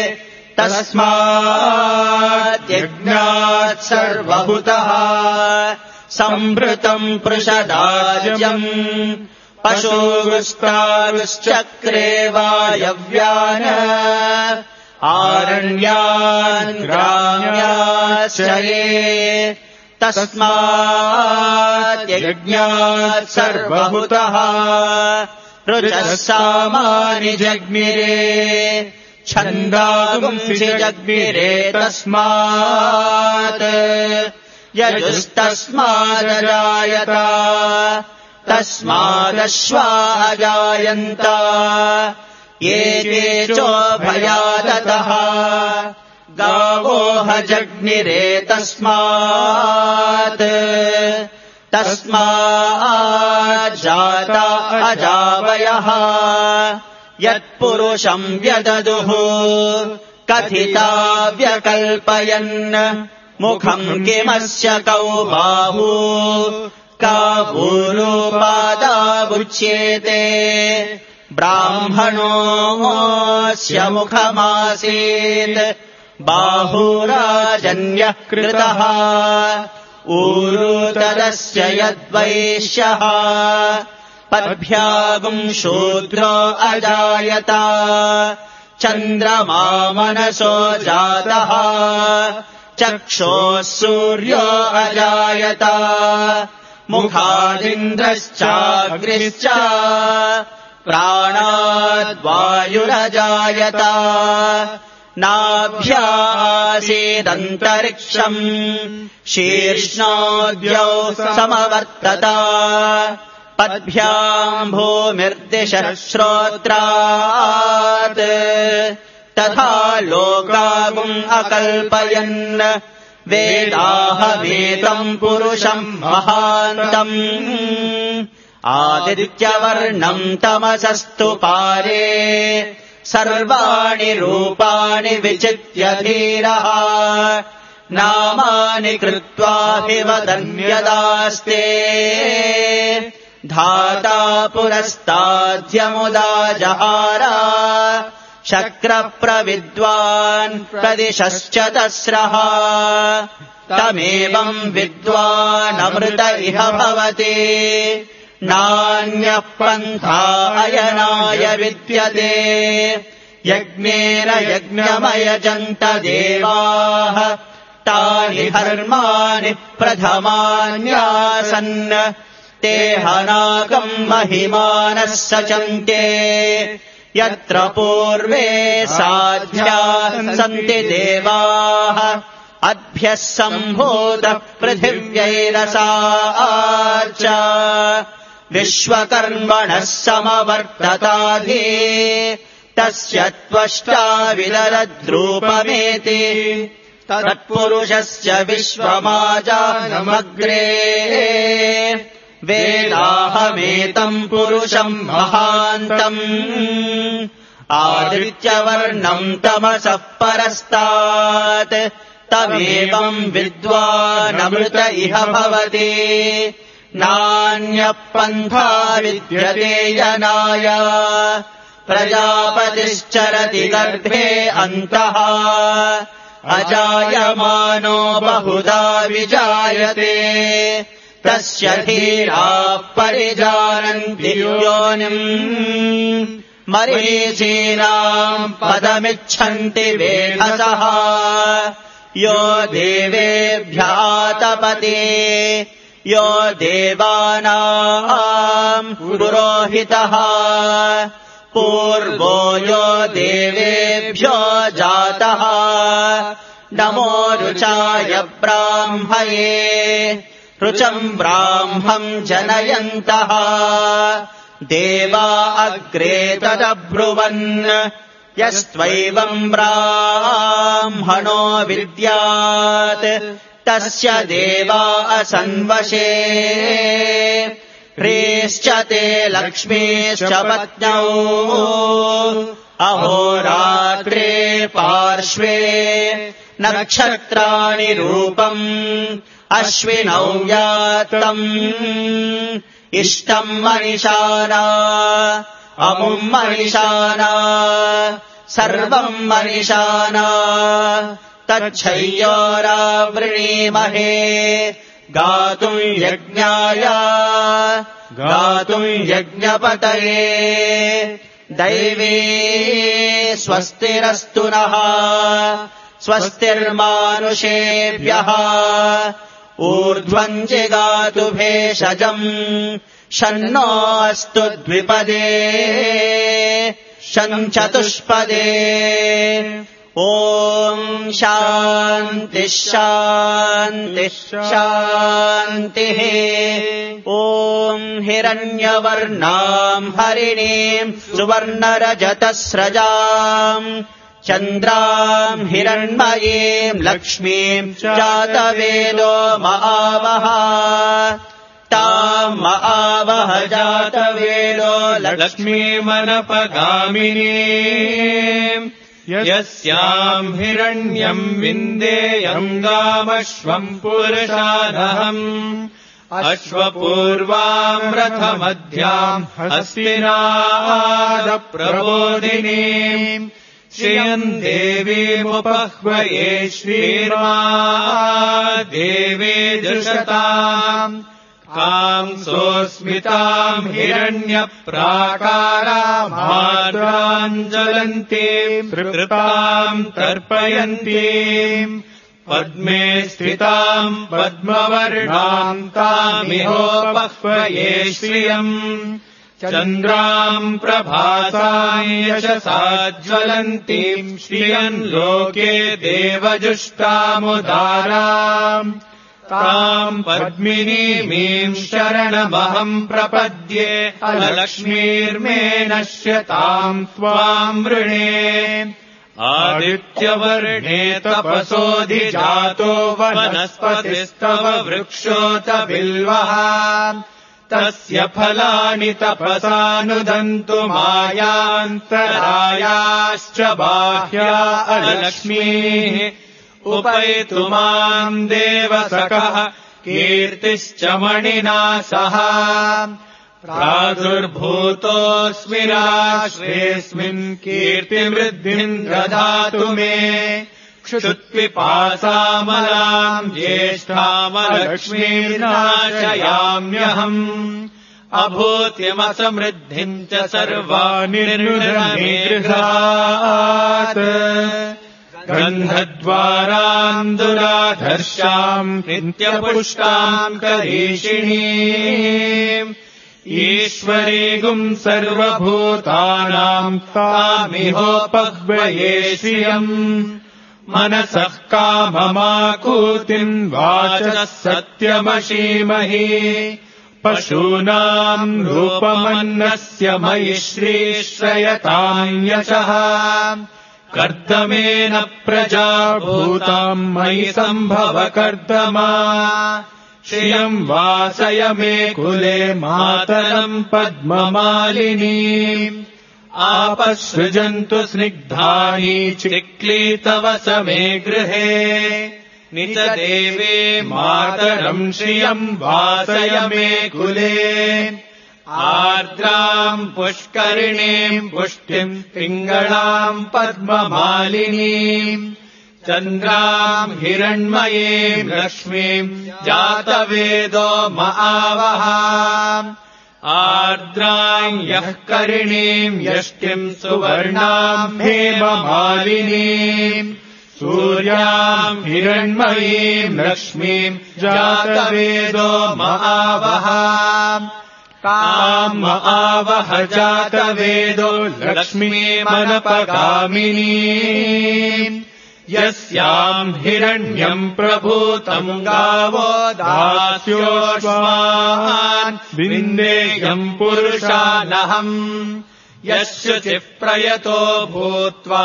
तस्माद्यज्ञात् सर्वभूतः संभृतम् पृषदाज्यम् पशुरुस्तारुश्चक्रे वायव्यान् आरण्यान् ग्राम्याश्चये तस्माद्यज्ञात् सर्वभूतः ऋचः सामानि जग्निरे छन्दागुंसि जग्निरे तस्मात् यजुस्तस्मादजायत तस्मादश्वा अजायन्त ये चोभयादतः गावोह जग्निरे तस्मात् तस्माज्जाता अजावयः यत्पुरुषम् व्यददुः कथिता व्यकल्पयन् मुखम् किमस्य कौ बाहू काबूलोपादावुच्येते ब्राह्मणोऽस्य मुखमासीत् बाहुराजन्यः कृतः ऊरुतरस्य यद्वैश्यः पद्भ्यागुम् शूद्रो अजायत चन्द्रमा मनसो जातः चक्षोः सूर्यो अजायत मुखादिन्द्रश्चाग्निश्च प्राणाद्वायुरजायत नाभ्यासीदन्तरिक्षम् शीर्ष्णोऽद्यौ समवर्तत पद्भ्याम् भूमिर्दिशः श्रोत्रात् तथा लोकागुम् अकल्पयन् वेदाहमेतम् पुरुषम् महान्तम् आदित्यवर्णम् तमसस्तु पारे सर्वाणि रूपाणि विचित्य धीरः नामानि कृत्वाभिवदन्यदास्ते धाता पुरस्ताद्यमुदा जहार शक्रप्रविद्वान् प्रदिशश्च तस्रः तमेवम् विद्वानमृत इह भवति नान्यः पन्था अयनाय विद्यते यज्ञेन यज्ञमयजन्त देवाः तानि धर्माणि प्रथमान्यासन् ते हनाकम् महिमानः सचन्ते यत्र पूर्वे साध्याः सन्ति देवाः अद्भ्यः सम्भूतः पृथिव्यैरसार्च विश्वकर्मणः समवर्तताधि तस्य त्वष्टा विदरद्रूपमेति तत्पुरुषस्य विश्वमाजानमग्रे वेदाहमेतम् पुरुषम् महान्तम् आदित्यवर्णम् तमसः परस्तात् तमेवम् विद्वानमृत इह भवति नान्यः पन्था विद्यते यनाय प्रजापतिश्चरति गर्भे अन्तः अजायमानो बहुधा विजायते तस्य धीराः परिजानन्ति योनिम् मरीचीनाम् पदमिच्छन्ति वेधसः यो देवेभ्यः तपते यो देवानाम् पुरोहितः पूर्वो यो देवेभ्यो जातः नमो रुचाय ब्राह्मये रुचम् ब्राह्मम् जनयन्तः देवा अग्रे तदब्रुवन् यस्त्वैवम् ब्राह्मणो विद्यात् तस्य देवा असन्वशे ह्रीश्च ते लक्ष्मीश्च पत्न्यौ अहोरात्रे पार्श्वे नक्षत्राणि रूपम् अश्विनौ यातम् इष्टम् मनिषाना अमुम् मनिषाना सर्वम् मनिषाना तच्छय्योरावृणीमहे गातुम् यज्ञाय गातुम् यज्ञपतये दैवी स्वस्तिरस्तु नः स्वस्तिर्मानुषेभ्यः ऊर्ध्वम् जिगातु भेषजम् शन्नो अस्तु द्विपदे शञ्चतुष्पदे ॐ शान्तिः शान्तिः शान्तिः ॐ हिरण्यवर्णाम् हरिणीम् सुवर्णरजतस्रजाम् चन्द्राम् हिरण्मयीम् लक्ष्मीम् जातवेदो महावः ताम् महावः जातवेदो लक्ष्मीमनपगामिनीम् यस्याम् हिरण्यम् विन्देयम् गामश्वम् पुरुषादहम् अश्वपूर्वाम् रथमध्याम् हस्तिनादप्रबोधिनीम् श्रियम् देवीमुपह्वये श्रीर्मा देवी दृशताम् काम् सोऽस्मिताम् हिरण्यप्राकारामाद्राञ्जलन्तीम् तृप्ताम् तर्पयन्तीम् पद्मे स्थिताम् पद्मवर्णाम् तामिहोपह्वये श्रियम् चन्द्राम् प्रभासाम् यशसाज्ज्वलन्तीम् श्रियम् लोके देवजुष्टामुदाराम् ताम् पद्मिनीमीम् शरणमहम् प्रपद्ये अलक्ष्मीर्मे नश्यताम् त्वाम् वृणे आदित्यवर्णे तपसोऽधिजातो वनस्पतिस्तव वृक्षोत बिल्वः तस्य फलानि तपसानुदन्तु मायान्तरायाश्च बाह्या अलक्ष्मीः उपैतु माम् देवसखः कीर्तिश्च मणिना सह प्रादुर्भूतोऽस्मि राष्ट्रेऽस्मिन् कीर्तिवृद्धिम् ददातु मे क्षुत्पिपासामलाम् ज्येष्ठामलक्ष्मीम् नाशयाम्यहम् अभूत्यमसमृद्धिम् च सर्वाणि निर्गृहात् गन्धद्वाराम् दुराधर्षाम् नित्यपुष्टाम् करीषिणीम् ईश्वरीगुम् सर्वभूतानाम् तामिहोपह्वये श्रियम् मनसः काममाकूतिम् वाचः सत्यमशीमहि पशूनाम् रूपमन्नस्य मयि श्रीश्रयताम् यशः कर्दमेन प्रजा भूताम् मयि सम्भव कर्दमा श्रियम् वासय मे कुले मातरम् पद्ममालिनीम् आपसृजन्तु स्निग्धानि चिक्लीतव समे गृहे निज देवे मातरम् श्रियम् वासय मे कुले आर्द्राम् पुष्करिणीम् पुष्टिम् पिङ्गळाम् पद्ममालिनीम् चन्द्राम् हिरण्मयीम् लक्ष्मीम् जातवेदो महावः आर्द्राम् यः करिणीम् यष्टिम् सुवर्णाम् हेममालिनीम् सूर्याम् हिरण्मयीम् लक्ष्मीम् जातवेदो महावः ताम् महावः जातवेदो लक्ष्मीमनपगामिनीम् यस्याम् हिरण्यम् प्रभूतम् गावो दास्योऽश्वान् विन्देयम् पुरुषानहम् यश्चिः प्रयतो भूत्वा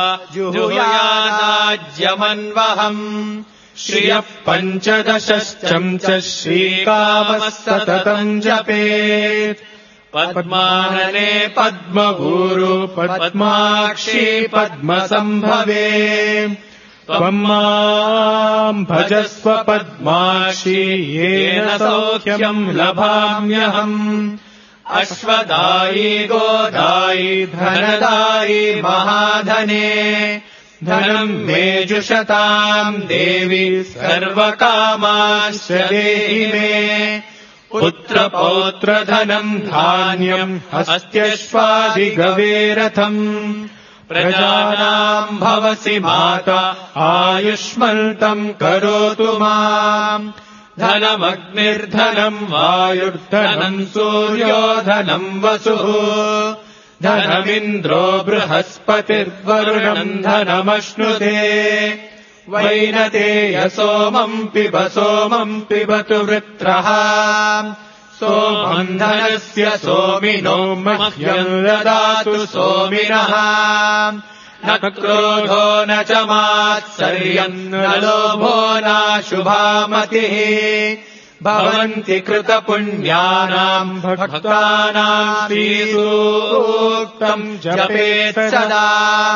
जुहुयादाज्यमन्वहम् श्रियः पञ्चदशश्चम् च श्रीकामः सततम् जपेत् पद्मानने पद्मगुरु पद्माक्षी पद्मसम्भवे त्वम् माम् भजस्व पद्माक्षी येन सौख्यम् लभाम्यहम् अश्वदायी गोदायी धनदायी महाधने धनम् मे जुषताम् देवी सर्वकामाश्च देहि मे पुत्रपौत्रधनम् धान्यम् हस्त्यश्वादिगवेरथम् प्रजानाम् भवसि माता आयुष्मन्तम् करोतु माम् धनमग्निर्धनम् वायुर्धनम् सूर्यो धनम् वसुः धनमिन्द्रो बृहस्पतिर्वरुणम् धनमश्नुते वैनतेय सोमम् पिब सोमम् पिबतु वृत्रः सोमम् धनस्य सोमिनो मह्यम् ददातु सोमिनः न क्रोधो न च मात्सर्यम् न लोभो नाशुभामतिः भवन्ति कृतपुण्यानाम् भक्तानाम् श्रीसूक्तम् जपेत् सदा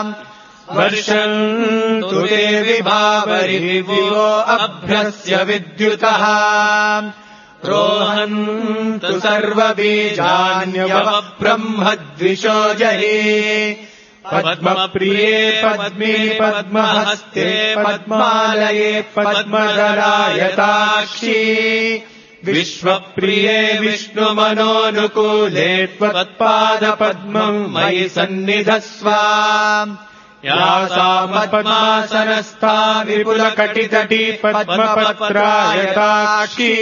वर्षन्तु देवि भावरिवो अभ्यस्य विद्युतः रोहन्तु सर्वबीजान्यव ब्रह्मद्विषो जहि पद्मप्रिये पद्मे पद्महस्ते पद्मालये पद्मदलायताक्षी विश्वप्रिये विष्णुमनोनुकूले त्वत्पादपद्मम् मयि सन्निधस्व या सा पद्मासनस्था विपुलकटितटी पद्मपत्रायताक्षी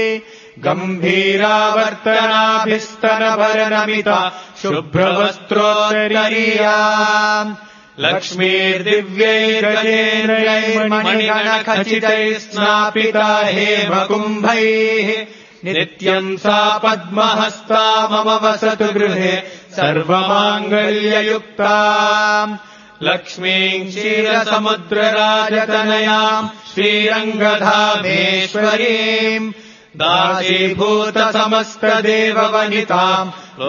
गम्भीरावर्तनाभिस्तनभरनमिता शुभ्रवस्त्रोत्तरीया लक्ष्मीर्दिव्यैर्गजेन्द्रैर्मणिगणखचितैः स्नापिता हेमकुम्भैः नित्यम् सा पद्महस्ता मम वसतु गृहे सर्वमाङ्गल्ययुक्ता लक्ष्मीम् क्षीरसमुद्रराजतनयाम् श्रीरङ्गधामेश्वरीम् दासीभूतसमस्तदेववनिताम्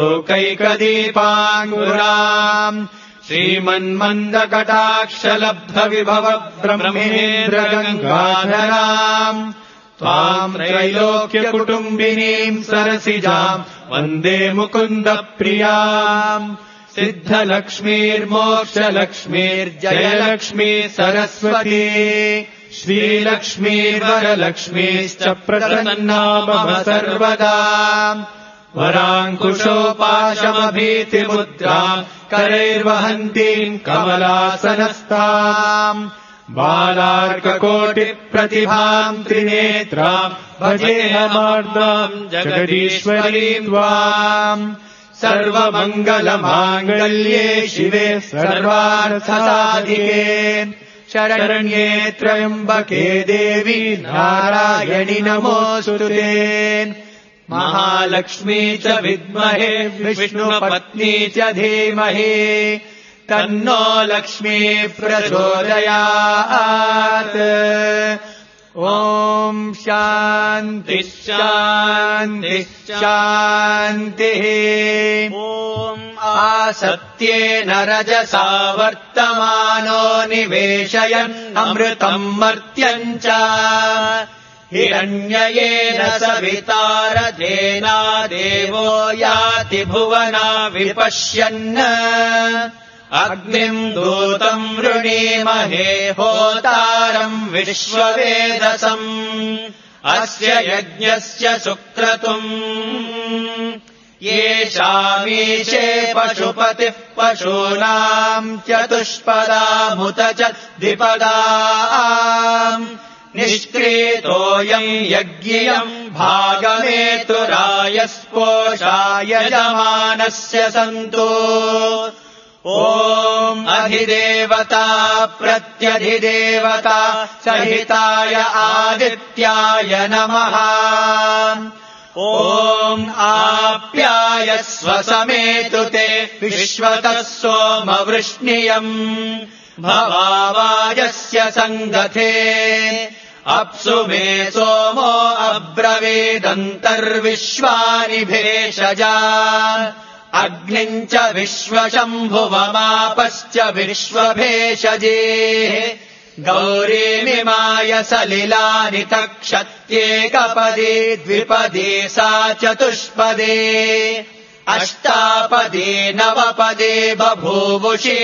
लोकैकदीपाङ्कुराम् श्रीमन्मन्दकटाक्षलब्धविभव ब्रह्मेन्द्रगङ्गाधराम् त्वाम् त्रैलोक्यकुटुम्बिनीम् सरसिजाम् वन्दे मुकुन्दप्रियाम् सिद्धलक्ष्मीर्मोक्षलक्ष्मीर्जयलक्ष्मी सरस्वती श्रीलक्ष्मीर्वरलक्ष्मीश्च प्रसन्ना मम सर्वदा वराङ्कुशोपाशमभीतिमुद्राम् करैर्वहन्तीम् कमलासनस्ताम् बालार्ककोटिप्रतिभाम् त्रिनेत्राम् भजेहमार्दाम् जगदीश्वरीम् त्वाम् सर्वमङ्गलमाङ्गल्ये शिवे सर्वार्थसाधिके शरण्ये त्र्यम्बके देवी नारायणि नमोऽस्तुते महालक्ष्मी च विद्महे विष्णुपत्नी च धीमहि तन्नो लक्ष्मी प्रचोदयात् ॐ शान्ति शान्ति शान्तिः ॐ आसत्येन रजसा वर्तमानो निवेशयन् अमृतम् मर्त्यम् च हिरण्ययेन सवितारथेना देवो याति भुवना विपश्यन् अग्निम् दूतम् वृणीमहे होतारम् विश्ववेदसम् अस्य यज्ञस्य सुक्रतुम् येषामीशे पशुपतिः पशूनाम् चतुष्पदामुत च द्विपदाम् निष्क्रीतोऽयम् यज्ञियम् भागमेतुरायस्पोषाय यजमानस्य सन्तु ॐ अधिदेवता प्रत्यधिदेवता सहिताय आदित्याय नमः ॐ आप्यायस्व समेतु ते विश्वतः सोमवृष्णियम् भवावाजस्य सङ्गथे अप्सु मे सोमो अब्रवीदन्तर्विश्वानि भेषजा अग्निम् च विश्वशम्भुवमापश्च विश्वभेषजेः गौरीमिमाय सलिलानि तक्षत्येकपदे द्विपदे सा चतुष्पदे अष्टापदे नवपदे बभूवुषे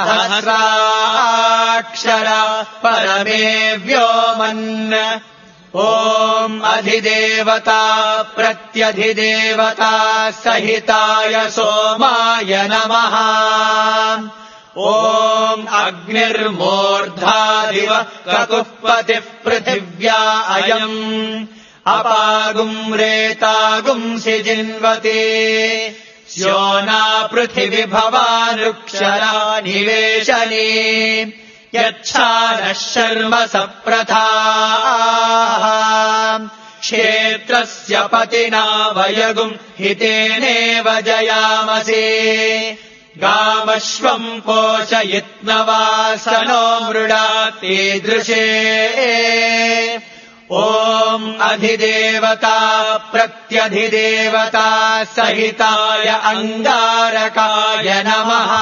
सहस्राक्षरा परमे व्योमन् ॐ अधिदेवता प्रत्यधिदेवता सहिताय सोमाय नमः ॐ अग्निर्मूर्धादिव ककुःपतिः पृथिव्या अयम् अपागुम् रेतागुंसि जिन्वते स्योना पृथिवि भवानृक्षरा निवेशने यच्छानः शर्म सप्रथाः क्षेत्रस्य पतिना वयगुम् हितेनेव जयामसे गामश्वम् पोषयित्नवासनो मृडातीदृशे ॐ अधिदेवता प्रत्यधिदेवता सहिताय अङ्गारकाय नमः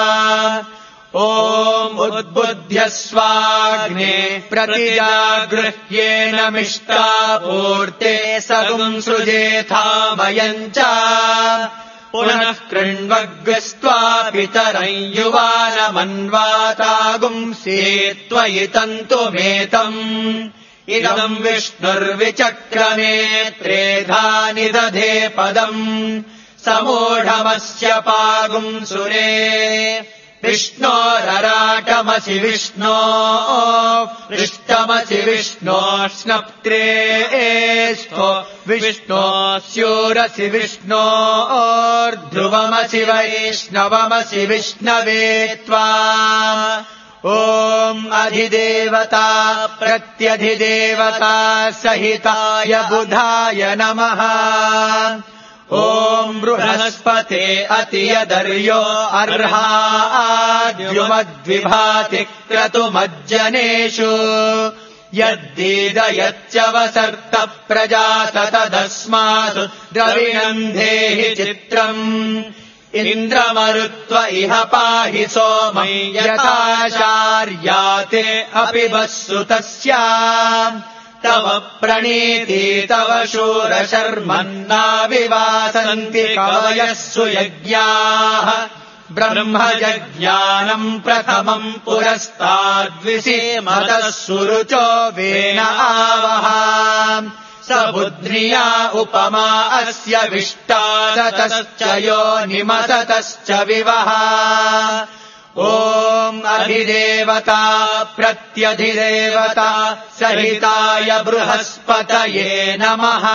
ॐ उद्बुध्यस्वाग्ने प्रतिजागृह्येन मिष्टापूर्ते सगुम् सृजेथामयम् च पुनः कृण्वग्स्त्वा पितरम् युवानमन्वातागुंसे त्वयि तन्तुमेतम् इदम् विष्णुर्विचक्रमे त्रेधा निदधे पदम् समूढमस्य पागुंसुरे विष्णोरराटमसि विष्णो पृष्ठमसि विष्णो स्नप्त्रेष्ठो विष्णो स्यूरसि विष्णो ध्रुवमसि वैष्णवमसि विष्णवे त्वा ॐ अधिदेवता प्रत्यधिदेवता सहिताय बुधाय नमः ॐ बृहस्पते अतियदर्यो अर्हाद्युमद्विभाति क्रतुमज्जनेषु यद्दीदयच्च वसर्त प्रजात तदस्मासु द्रविणम् देहि चित्रम् इन्द्रमरुत्व इह पाहि सोमम् यथाचार्याते अपि वस्सुतस्या तव प्रणीति तव शूरशर्मन्नाविवासन्ति कवयः सुयज्ञाः ब्रह्मजज्ञानम् प्रथमम् पुरस्ताद्विसीमतः सुरुचो वेन आवह स बुद्ध्रिया उपमा अस्य विष्टादतश्च योनिमततश्च विवह ॐ अधिदेवता प्रत्यधिदेवता सहिताय बृहस्पतये नमः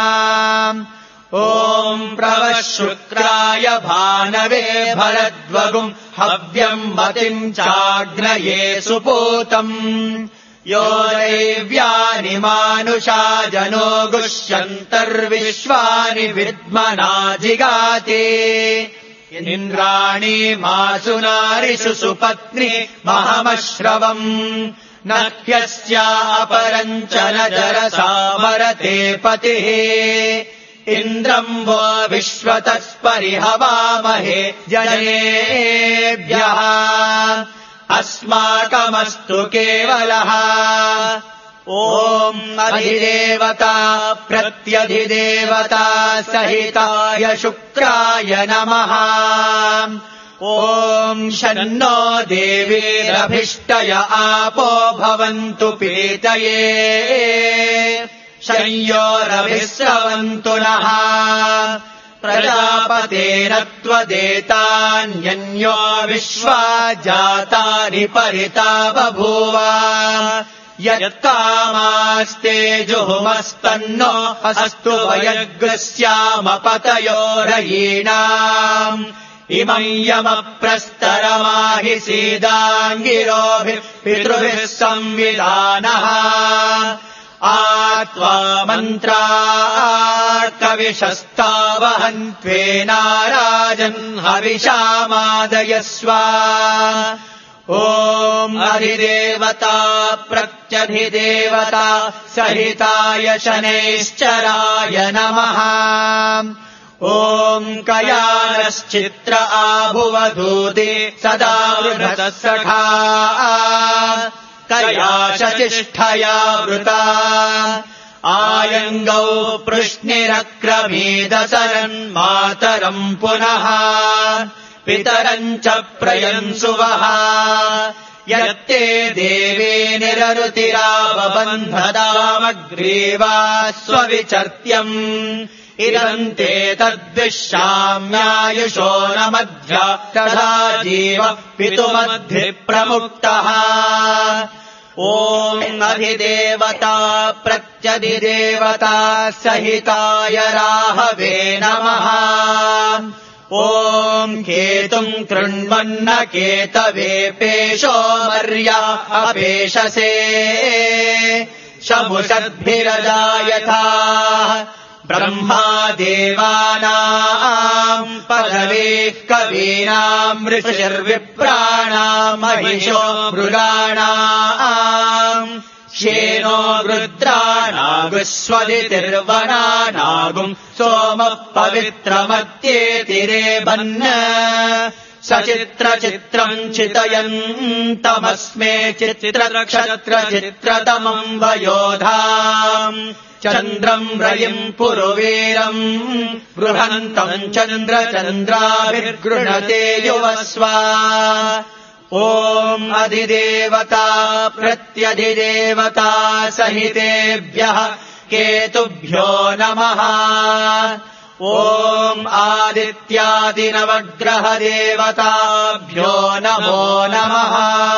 ॐ प्रवः शुक्राय भानवे भरद्वगुम् हव्यम् मतिम् चाग्नये सुपूतम् यो दैव्यानि मानुषा जनो गुष्यन्तर्विश्वानि विद्मना जिगाति इन्द्राणि मासुनारिषु सुपत्नि महमश्रवम् न ह्यस्यापरम् च न जरसामरते पतिः इन्द्रम् वो विश्वतस्परिहवामहे जनेभ्यः अस्माकमस्तु केवलः ॐ अधिदेवता प्रत्यधिदेवता सहिताय शुक्राय नमः ॐ शन्नो देवीरभिष्टय आपो भवन्तु पीतये शय्योरभिस्रवन्तु नः प्रजापतेरत्वदेतान्यन्यो विश्वा जातानि परिता बभूव यत्कामास्ते जुहुमस्तन्नो अस्तु वयग्रस्यामपतयोरयीणाम् इमं यमप्रस्तरमाहि सीदाङ्गिरोभिः पितृभिः संविधानः आत्वा मन्त्रार्कविशस्तावहन्त्वेनाराजन् हविषामादयस्व ॐ अधिदेवता प्रत्यधिदेवता सहिताय शनैश्चराय नमः ॐ कयानश्चित्र आभुवधूते सदा वृधतः सखा कया शचिष्ठया वृता आयङ्गौ पृश्निरक्रमीदसरन्मातरम् पुनः पितरम् च प्रयंसुवः यत्ते देवे निररुतिरावबन्धदामग्रीवा स्वविचर्त्यम् इदन्ते तद्विश्याम्यायुषो न मध्या तथा जीव पितुमद्भिः प्रमुक्तः ॐ अधिदेवता प्रत्यधिदेवता सहिताय राहवे नमः ॐ केतुम् कृण्वन्न केतवे पेशो मर्या अपेशसे शमुषद्भिरजायथा ब्रह्मा देवानाम् पदवीः कवीनाम् ऋषिर्विप्राणाम् महिषो मृगाणाम् श्येनो रुद्राणागुस्वदितिर्वनानागुम् सोमः पवित्रमत्येतिरेबन् सचित्रचित्रम् चितयन्तमस्मे चित्रक्षत्रचित्रतमम् वयोधाम् चन्द्रम् रयिम् पुरुवीरम् बृहन्तम् चन्द्रचन्द्राभिर्गृह्णते युवस्व ॐ अधिदेवता प्रत्यधिदेवता सहितेभ्यः केतुभ्यो नमः ॐ आदित्यादिनवग्रहदेवताभ्यो नमो नमः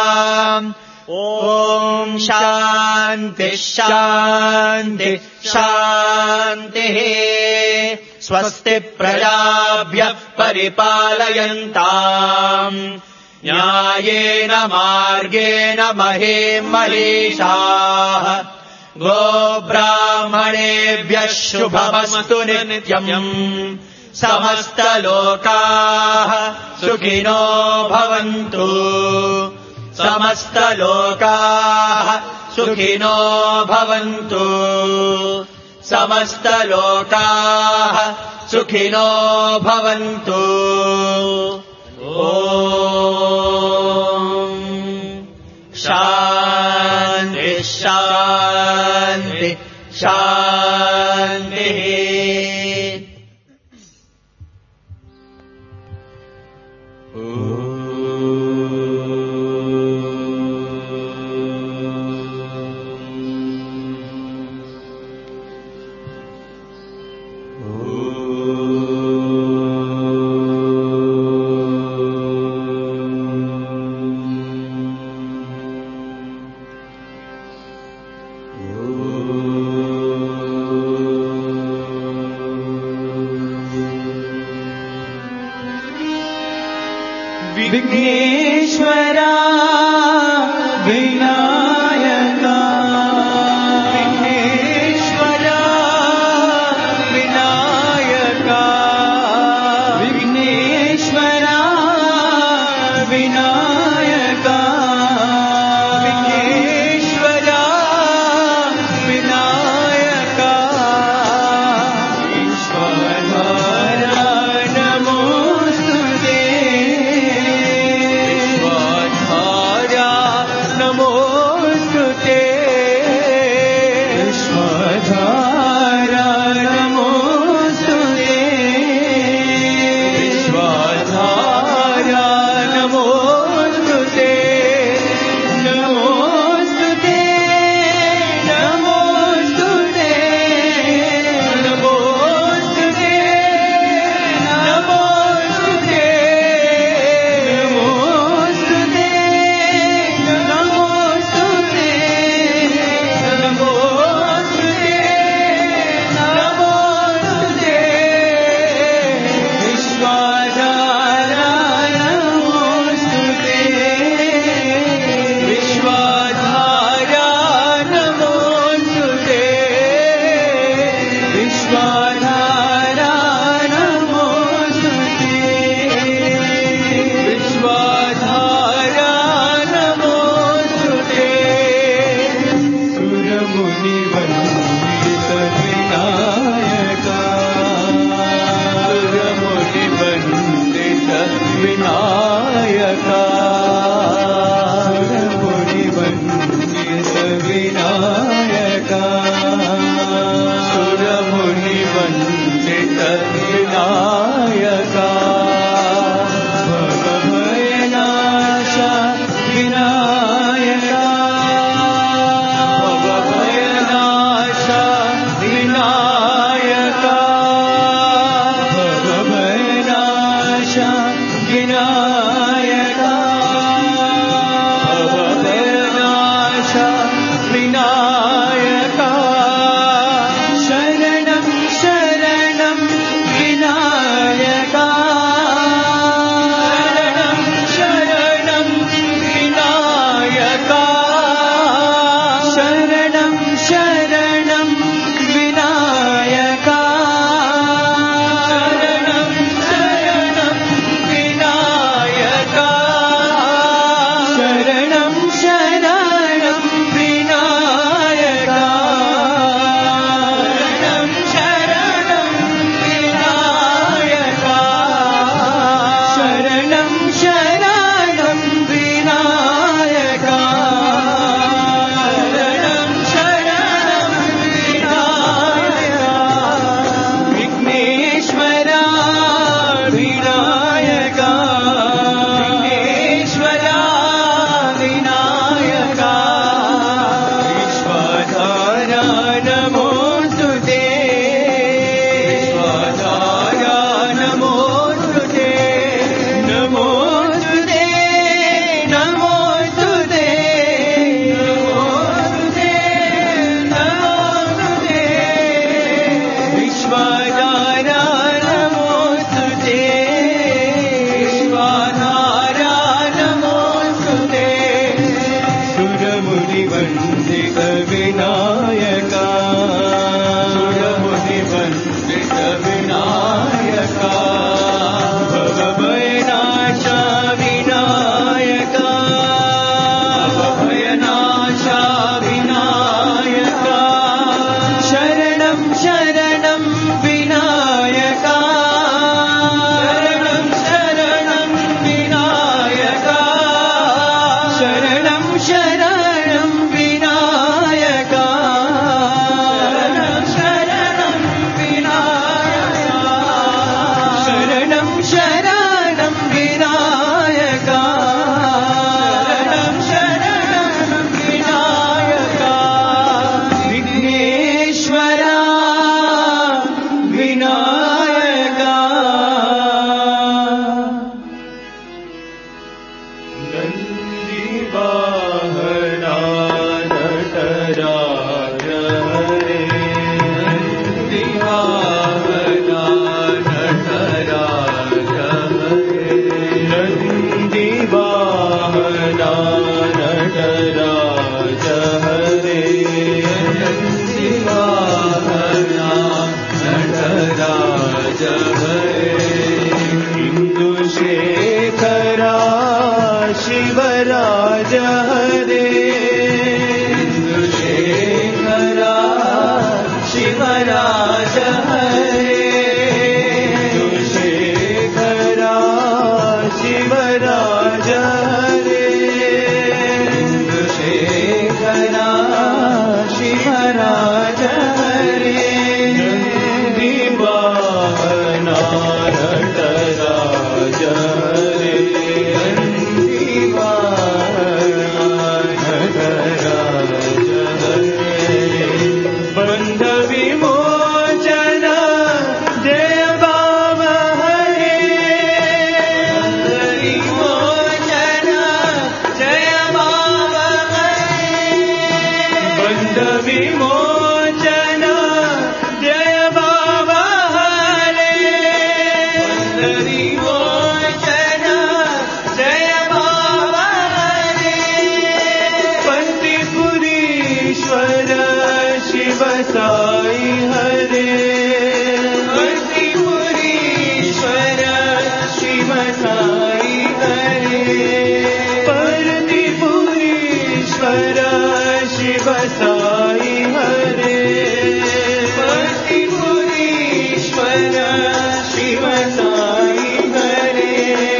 ॐ शान्तिः शान्तिः शान्तिः स्वस्ति प्रजाभ्यः परिपालयन्ताम् न्यायेन मार्गेण महीं महिषाः गोब्राह्मणेभ्यः शुभमस्तु नित्यम् समस्तलोकाः सुखिनो भवन्तु समस्तलोकाः सुखिनो भवन्तु समस्तलोकाः सुखिनो भवन्तु ॐ शान्तिः शान्तिः शान्तिः विघ्नेश्वरा विनायका विघ्नेश्वरा विनायका विघ्नेश्वरा विनायका विघ्नेश्वरा विनायका ईश्वरा नमोस्तुते वन्दित विनायका सुरमुनि वन्दित विनायका भवभयनाशा विनायका भवभयनाशा विनायका शरणं शरणं विनायका शरणं शरणं विनायका शरणं शरणं विनायका शरणं शरणं विनायका शरणं शरणं विनायका शरणं शरणं विनायका विघ्नेश्वरा विनायका नन्दिवाहना नटराज हरे नन्दिवाहना नटराज हरे नन्दिवाहना नटराज हरे नन्दिवाहना नटराज हरे इंदुशेखरा शिवराज हरे इंदुशेखरा शिवराज हरे इंदुशेखरा शिवराज हरे इंदुशेखरा शिवराज हरे नन्दिवाहना नटराज हरे बंध विमोचन जय बाबा हरे विमोचन जय बाबा हरे बंध विमोचन जय बाबा हरे बंध विमोचन जय बाबा हरे पंतिपुरीश्वर शिव साई हरे पंतिपुरीश्वर शिव साई हरे पंतिपुरीश्वर शिव साई हरे पंतिपुरीश्वर शिव साई हरे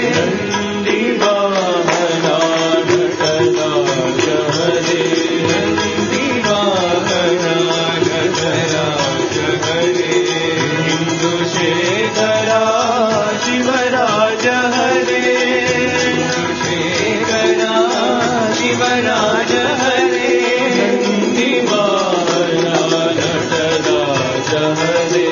नन्दिवाहना नटराज हरे नन्दिवाहना नटराज हरे इंदुशेखरा शिवराज हरे इंदुशेखरा शिवराज हरे नन्दिवाहना नटराज हरे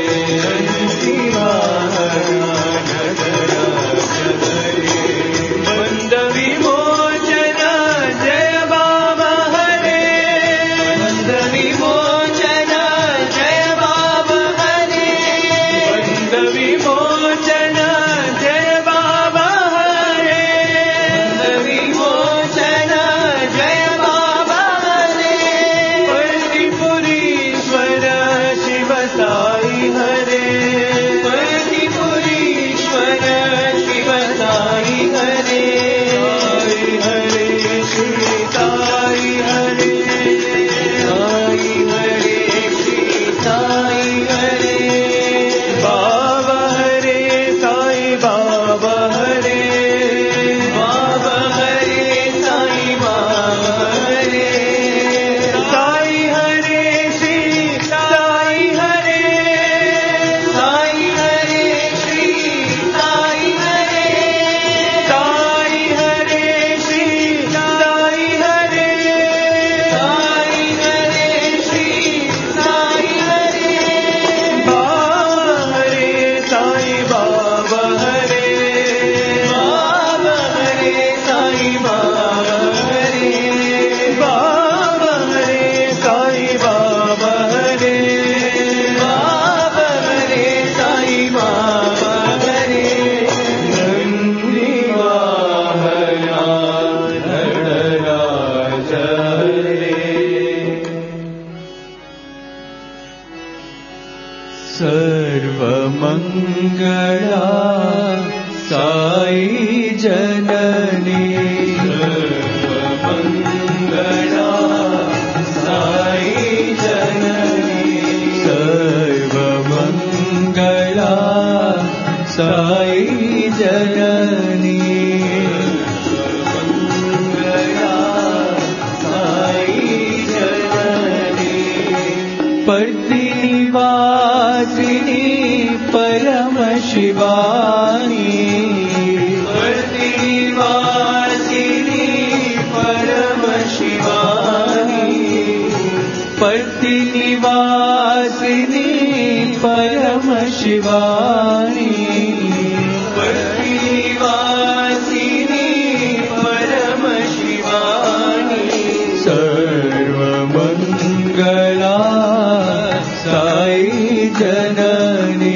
नन्दिवाहना नटराज हरे बंध विमोचन जय बाबा हरे बंध विमोचन जय बाबा हरे बंध विमोचन जय बाबा हरे बंध विमोचन जय बाबा हरे पंतिपुरीश्वर शिव साई हरे पंतिपुरीश्वर शिव साई हरे साई हरे श्री साई हरे साई हरे श्री साई हरे बाबा हरे साई बाबा हरे बाबा हरे साई बाबा हरे साई हरे श्री साई हरे साई हरे श्री साई हरे साई हरे श्री साई हरे सर्वमङ्गला साई जननी सर्वमङ्गला साई जननी सर्वमङ्गला साई जननी सर्वमङ्गला साई जननी प्रतिनिवासिनी परम शिवानी प्रतिनिवासिनी परम शिवानी प्रतिनिवासिनी परम शिवानी प्रतिनिवासिनी परम शिवानी सर्वमङ्गला साई जननी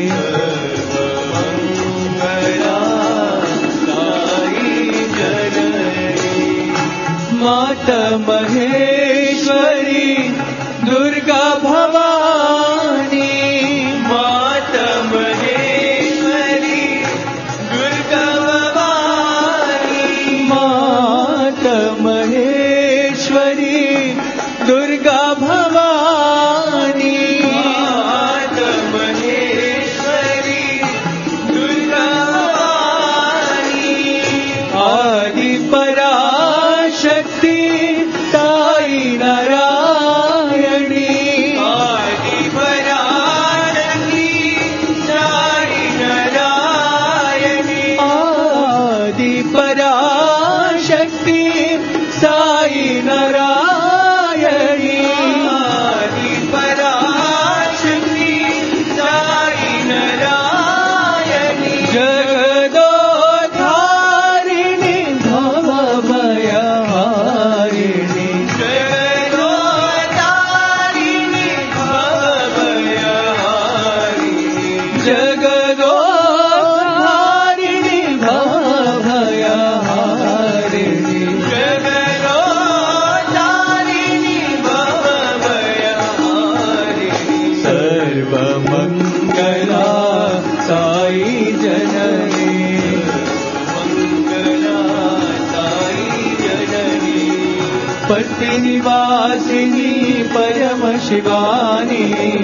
सर्वमङ्गला साई जननी माता महेश्वरी दुर्गा भवानी माता महेश्वरी दुर्गा भवानी माता महेश्वरी दुर्गा भवानी माता महेश्वरी दुर्गा भवानी आदि पराशक्ति साई नारायणी आदि पराशक्ति साई नारायणी आदि पराशक्ति साई नारायणी आदि पराशक्ति साई नारायणी जगदोद्धारिणी भवभयहारिणी जगदोद्धारिणी भवभयहारिणी जगदोद्धारिणी भवभयहारिणी जगदोद्धारिणी भवभयहारिणी सर्वमङ्गला साई जननी सर्वमङ्गला साई जननी पतिनिवासिनी परम शिवानी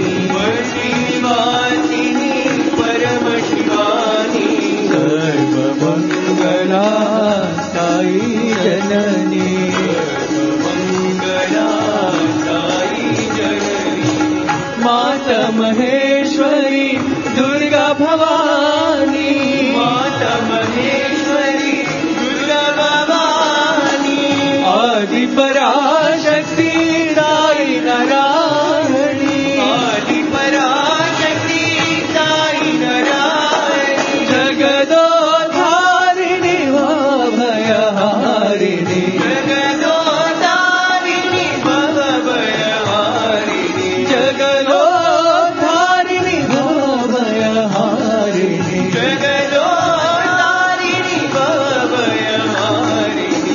पतिनिवासिनी परम शिवानी सर्वमङ्गला साई जननी सर्वमङ्गला साई जननी माता महेश्वरी दुर्गा भवानी माता महेश्वरी दुर्गा भवानी आदि पराशक्ति साई नारायणी आदि पराशक्ति साई नारायणी जगदोद्धारिणी भवभयहारिणी जगदोद्धारिणी भवभयहारिणी जगदोद्धारिणी भवभयहारिणी जगदोद्धारिणी भवभयहारिणी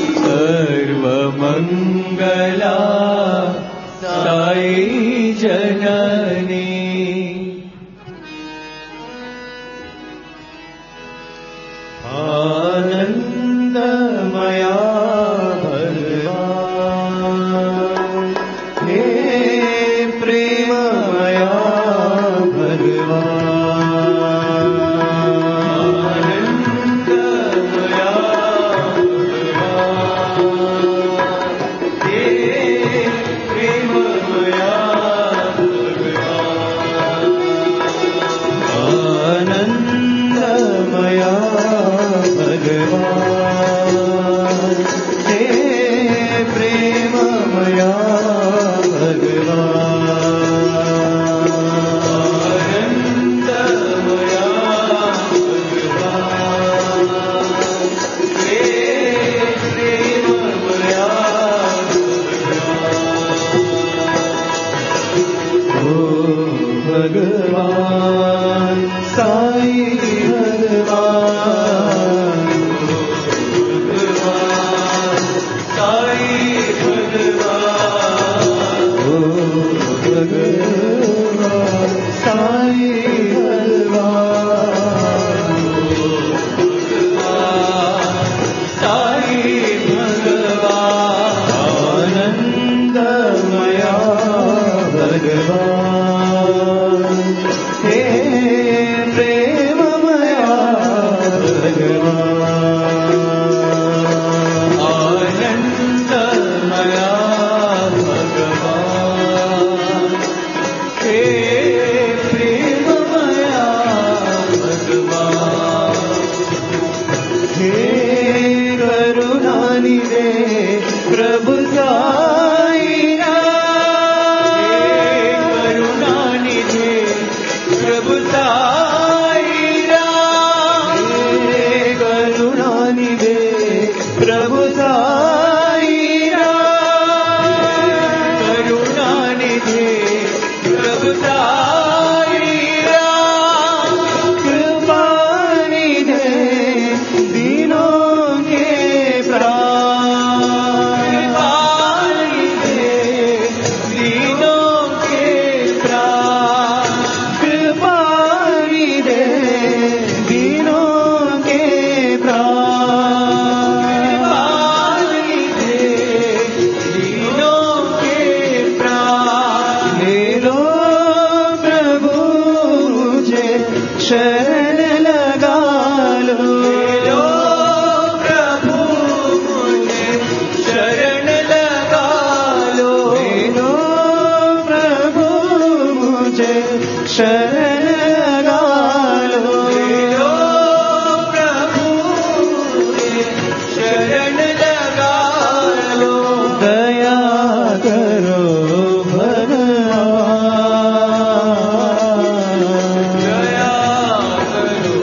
सर्वमङ्गला साई जननी आनन्दमया भगवान् हे प्रेममया भगवान् आनन्दमया भगवान् हे प्रेममया भगवान् आनन्दमया भगवान् हे प्रेममया भगवान् आनन्दमया भगवान् हे प्रेममया भगवान् ओ भगवान् साई भगवान् भगवान् साई भगवान् ओ भगवान् साई भगवान् प्रभु साई राम, करुणा निधे प्रभु साई राम, करुणा निधे प्रभु साई राम, करुणा निधे प्रभु साई राम, कृपा निधे दीनों के प्राण, कृपा निधे दीनों के प्राण, कृपा निधे दीनों के प्राण, दीनों के प्राण। ले लो प्रभु मुझे शरण लगा लो, ले लो प्रभु मुझे शरण लगा लो, ले लो प्रभु मुझे शरण लगा लो, ले लो प्रभु मुझे शरण लगा लो। दया करो भगवान, दया करो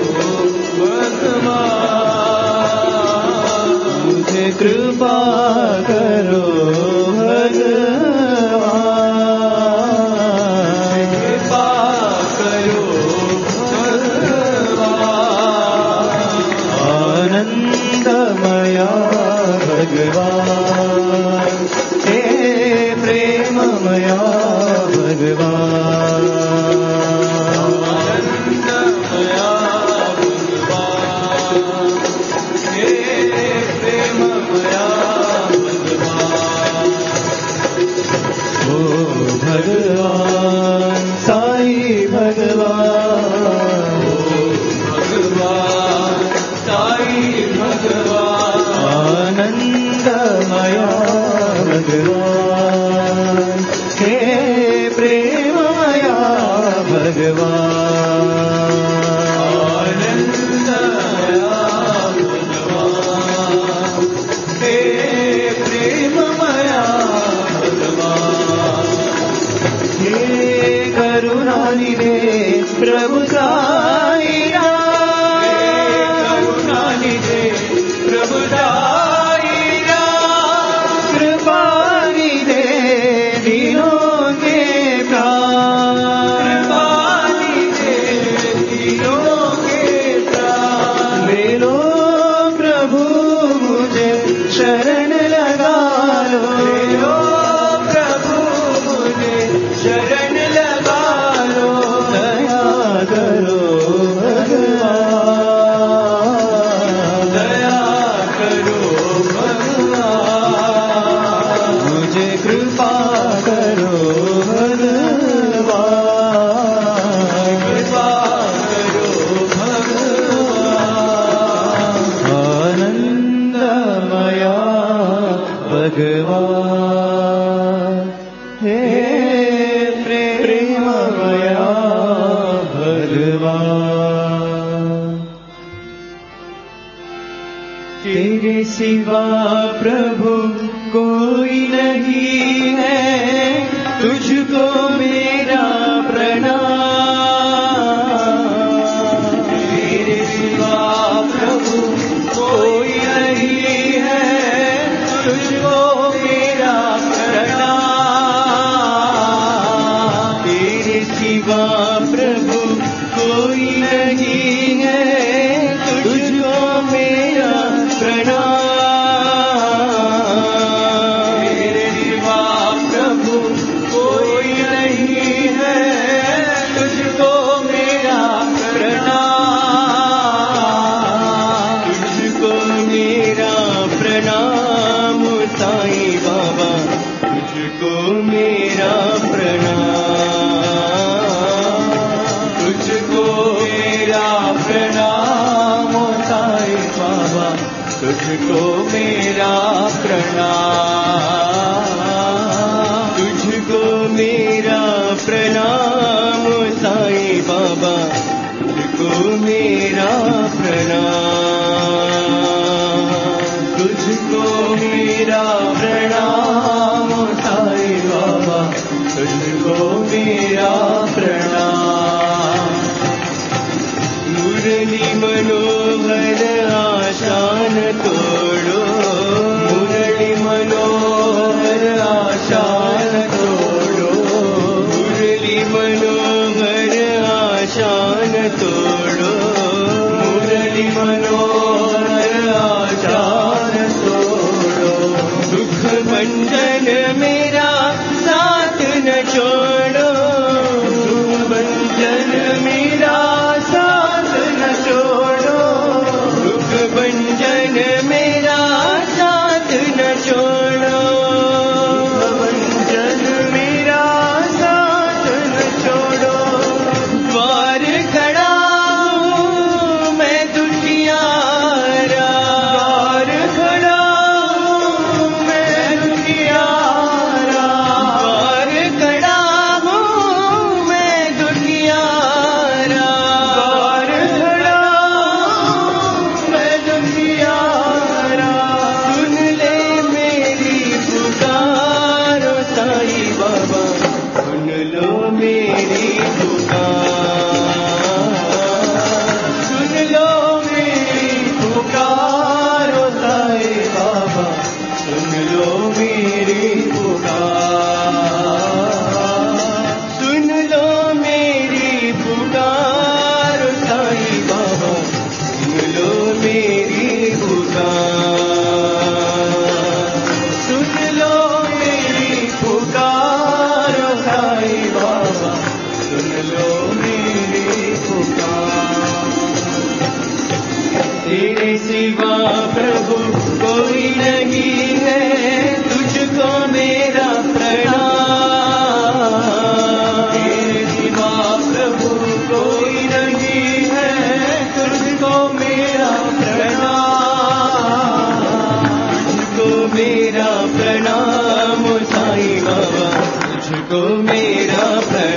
भगवान, मुझे कृपा करो भगवान, कृपा करो भगवान, आनंदमया भगवान, हे प्रेममया भगवान, आनंदमया भगवान, हे प्रेममया भगवान। ओ भगवान साई भगवान, ओ भगवान साई भगवान, आनंदमया भगवान, हे प्रेममया भगवान, आनंदमया भगवान, हे प्रेममया भगवान, हे करुणा निधे प्रभु साई राम, करुणा निधे प्रभु साई राम, कृपा निधे दीनों के प्राण, कृपा निधे दीनों के प्राण। ले लो प्रभु मुझे शरण लगा लो, ले लो प्रभु मुझे शरण लगा लो। दया करो भगवान, दया करो भगवान, मुझे कृपा करो भगवान, कृपा करो भगवान, आनंदमया भगवान, हे प्रेममया भगवान। तेरे सिवा प्रभु कोई नहीं है, तुझको मेरा प्रणाम। तेरे सिवा प्रभु कोई नहीं है, तुझको मेरा प्रणाम। तेरे सिवा प्रभु कोई नहीं है, तुझको मेरा प्रणाम। तेरे सिवा प्रभु कोई नहीं है, तुझको मेरा प्रणाम। तुझको मेरा प्रणाम साईं बाबा, तुझको मेरा प्रणाम, तुझको मेरा प्रणाम साईं बाबा, तुझको मेरा प्रणाम, तुझको मेरा प्रणाम साईं बाबा, तुझको मेरा प्रणाम, तुझको मेरा प्रणाम। तुझको मेरा प्रणाम। मुरली मनोहर आशान तोड़ो, मुरली मनोहर आशान तोड़ो, मुरली मनोहर आशान तोड़ो, मुरली मनोहर आशान तोड़ो। दुख भंजन मेरा साथ न छोड़ो, दुख भंजन मेरा साथ न छोड़ो, दुख भंजन मेरा साथ न छोड़ो, भंजन मेरा साथ न छोड़ो। द्वार खड़ा हूँ मैं दुखियारा, द्वार खड़ा हूँ मैं दुखियारा, द्वार खड़ा हूँ मैं दुखियारा, द्वार खड़ा हूँ मैं दुखियारा। सुन ले मेरी पुकार साईं बाबा, सुन लो मेरी पुकार, सुन लो मेरी पुकार साईं बाबा, सुन लो मेरी पुकार, सुन लो मेरी पुकार साईं बाबा, सुन लो मेरी पुकार, सुन लो मेरी पुकार साईं बाबा, सुन लो मेरी पुकार। तेरे सिवा प्रभु कोई नहीं है, तुझको मेरा प्रणाम। तेरे सिवा प्रभु कोई नहीं है, तुझको मेरा प्रणाम। तुझको मेरा प्रणाम साईं बाबा, तुझको मेरा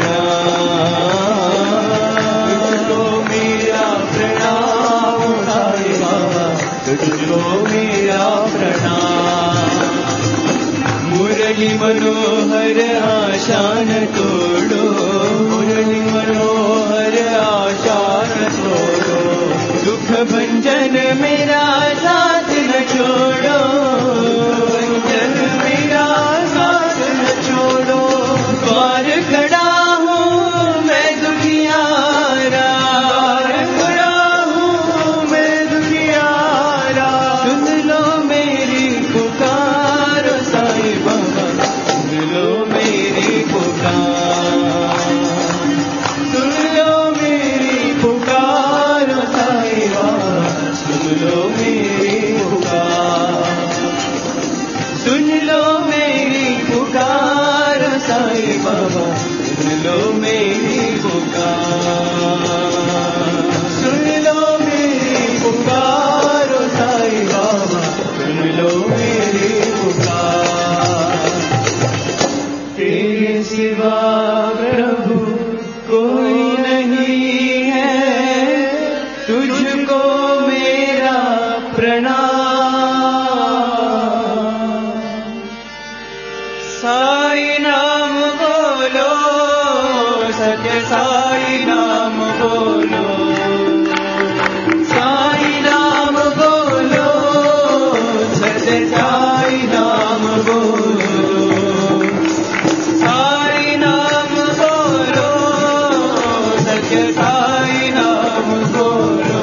प्रणाम, तुझको मेरा प्रणाम साईं बाबा, तुझको मेरा प्रणाम। मुरली मनोहर आशान तोड़ो, मुरली मनोहर आशान तोड़ो, दुख भंजन मेरा साथ न छोड़ो, भंजन मेरा साथ न छोड़ो। द्वार खड़ा हूँ मैं दुखियारा, द्वार खड़ा हूँ मैं दुखियारा। सुन लो मेरी पुकार साईं बाबा, सुन लो मेरी पुकार, सुन लो मेरी पुकार साईं बाबा, सुन लो मेरी पुकार, सुन लो मेरी पुकार साईं बाबा, सुन लो मेरी पुकार, सुन लो मेरी पुकार साईं बाबा, सुन लो मेरी पुकार। तेरे सिवा प्रभु कोई नहीं है, तुझको मेरा प्रणाम। साईं नाम बोलो, सत्य साईं नाम बोलो, साईं नाम बोलो, सत्य साईं नाम बोलो, साईं नाम बोलो, सत्य साईं नाम बोलो,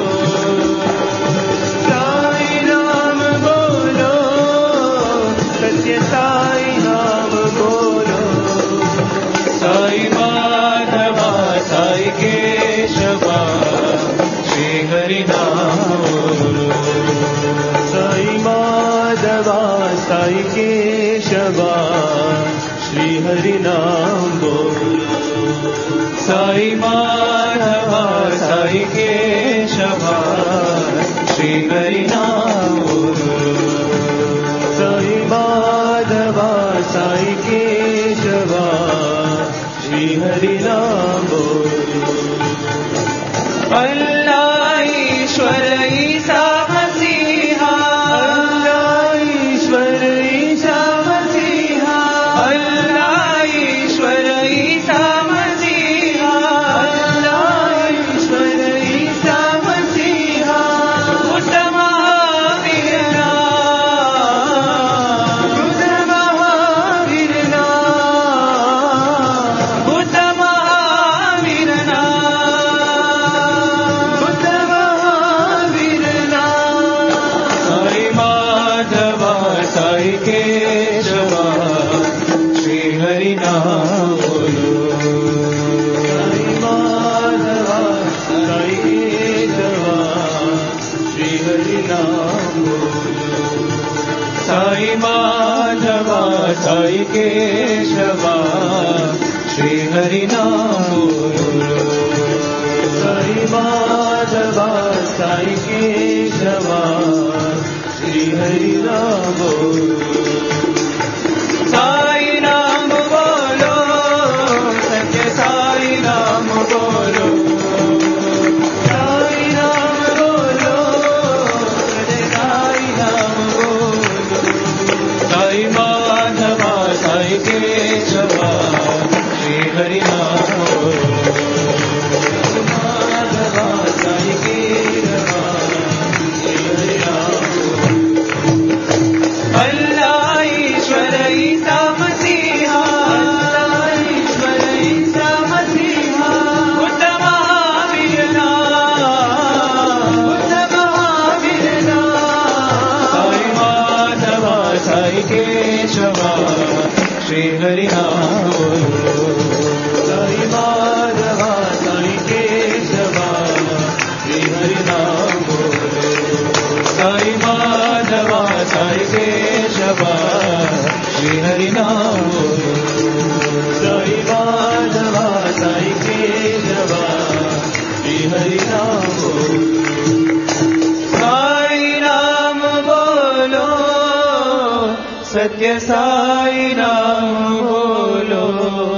साईं नाम बोलो, सत्य साईं नाम बोलो। साईं माधवा साईं केशवा श्री हरि नाम बोलो, साईं माधवा साईं केशवा श्री हरि नाम बोलो, साईं माधवा साईं केशवा श्री हरि नाम बोलो, साईं माधवा साईं केशवा श्री हरि नाम बोलो। अल्लाह ईश्वर ईसा मसीहा, अल्लाह ईश्वर ईसा मसीहा, अल्लाह ईश्वर नाम बोलो साई माधवा साई केशवा श्री हरि नाम बोलो साई माधवा साई केशवा श्री हरि नाम बोलो साई माधवा साई केशवा श्री हरि नाम बोलो साई नाम बोलो सत्य साई नाम बोलो साई नाम बोलो सत्य साई नाम बोलो साई माधवा साई केशवा श्री हरि नाम बोलो माधवा साई केशवा श्री हरि नाम अल्लाह ईश्वर ईसा मसीहा अल्लाह ईश्वर ईसा मसीहा बुद्ध महावीरना बुद्ध महावीरना साई माधवा साई केशवा श्री हरि नाम बोलो साई माधवा साई केशवा श्री हरि नाम बोलो साई माधवा साई केशवा श्री हरि नाम बोलो साई माधवा साई केशवा श्री हरि नाम बोलो साई नाम बोलो सत्य साई नाम बोलो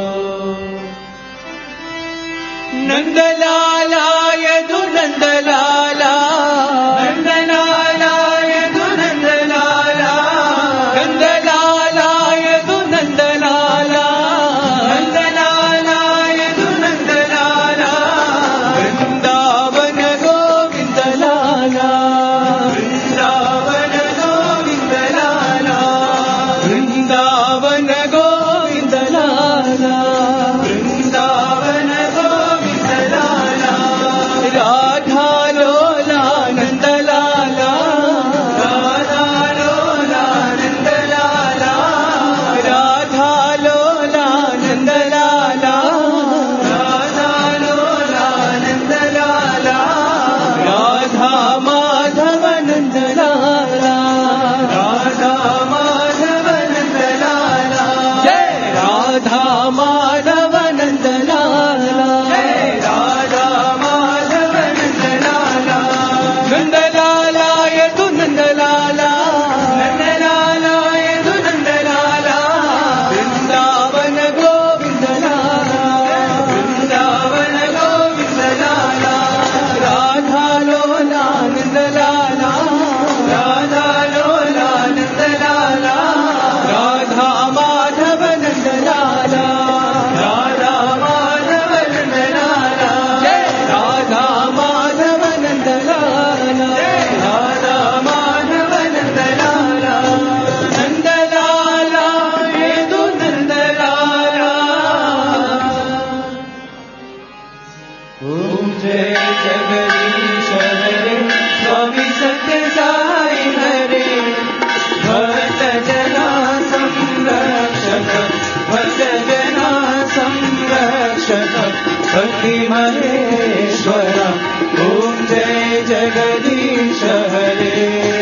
नंदलाला यदु नंदलाला नंदलाला यदु नंदलाला नंदलाला यदु नंदलाला नंदलाला यदु नंदलाला वृंदावन गोविंद लाला वृंदावन गोविंद लाला वृंदावन गोविंद लाला वृंदावन गोविंद लाला राधा लोला नंद लाला राधा लोला नंद लाला राधा लोला नंद लाला राधा लोला नंद लाला राधा माधव नंद लाला राधा माधव नंद लाला जय राधा माधव नंद लाला जय राधा माधव नंद लाला नंद लाला यदु नंद लाला नंद लाला यदु नंद लाला वृंदावन गोविंद लाला वृंदावन गोविंद लाला राधा लोला नंद लाला राधा लोला नंद लाला राधा माधव नंद लाला राधा माधव नंद लाला जय राधा माधव नंद लाला जय राधा माधव नंद लाला नंद लाला यदु नंद लाला ओम जय जगदीश हरे स्वामी सत्य साई हरे भक्त जना संरक्षक भक्त जना संरक्षक भक्ति महेश्वर ओम जय जगदीश हरे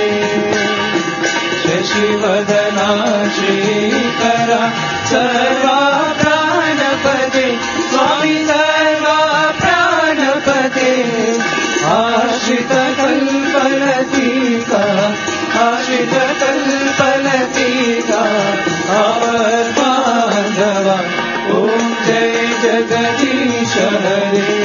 शशिवदना श्रीकरा सर्वा प्राणपते स्वामी सर्वा प्राणपते आश्रित कल्पलतिका आश्रित कल्पलतिका आवद्बान्धवा ओम जय जगदीश हरे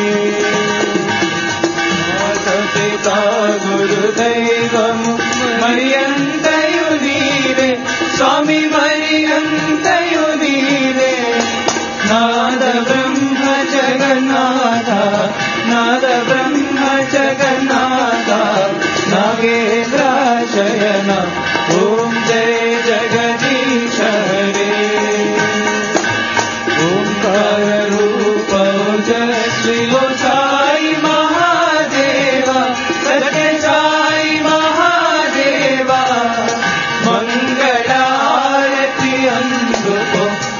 माता गुरुदैवं मर्यन्तयु नीरे स्वामी मर्यन्तयु नीरे नाद ब्रह्म जगन्नाथ नाद ब्रह्म जगन्नाथ नागेन्द्र शयन ओम जय जगदीश हरे ओंकार रूप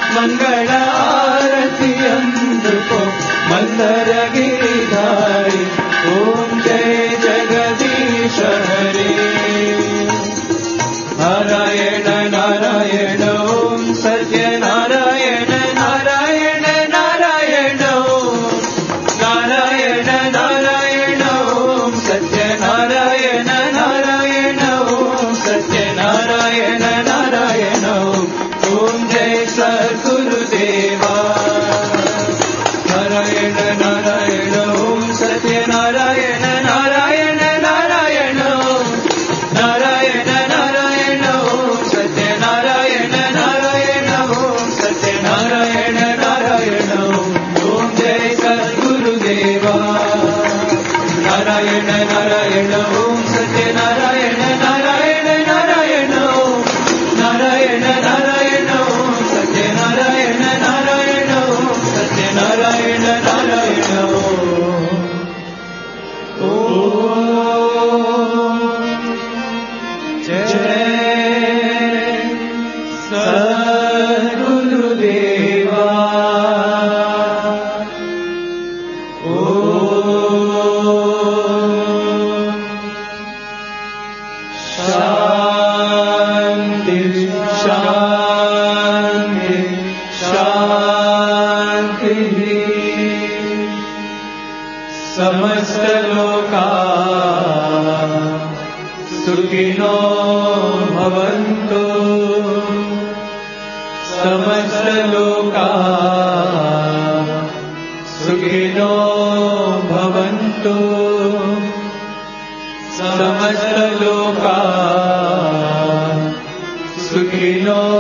మంగళారతి అందుకో మందర గిరిధారి ఓం జయ జగదీశ హరే నారాయణ నారాయణ ఓం సత్యనారాయణ నారాయణ నారాయణ ఓం నారాయణ నారాయణ ఓం సత్యనారాయణ నారాయణ ఓం సత్యనారాయణ నారాయణ ఓం జయ సద్గురుదేవా నారాయణ నారాయణ ఓం సత్యనారాయణ నారాయణ నారాయణ నారాయణ నారాయణ ఓం సత్యనారాయణ నారాయణ ఓం సత్యనారాయణ నారాయణ ఓం జయ సద్గురుదేవా నారాయణ నారాయణ ఓం సత్యనారాయణ నారాయణ నారాయణ నారాయణ నారాయణ ఓం సత్యనారాయణ నారాయణ ఓం సత్యనారాయణ నారాయణ ఓం జయ సద్గురుదేవా శాంతి శాంతి శాంతి సమస్త లోకా సుఖినో భవంతు సమస్త లోకా సుఖినో భవంతు సమస్త లోకా సుఖినో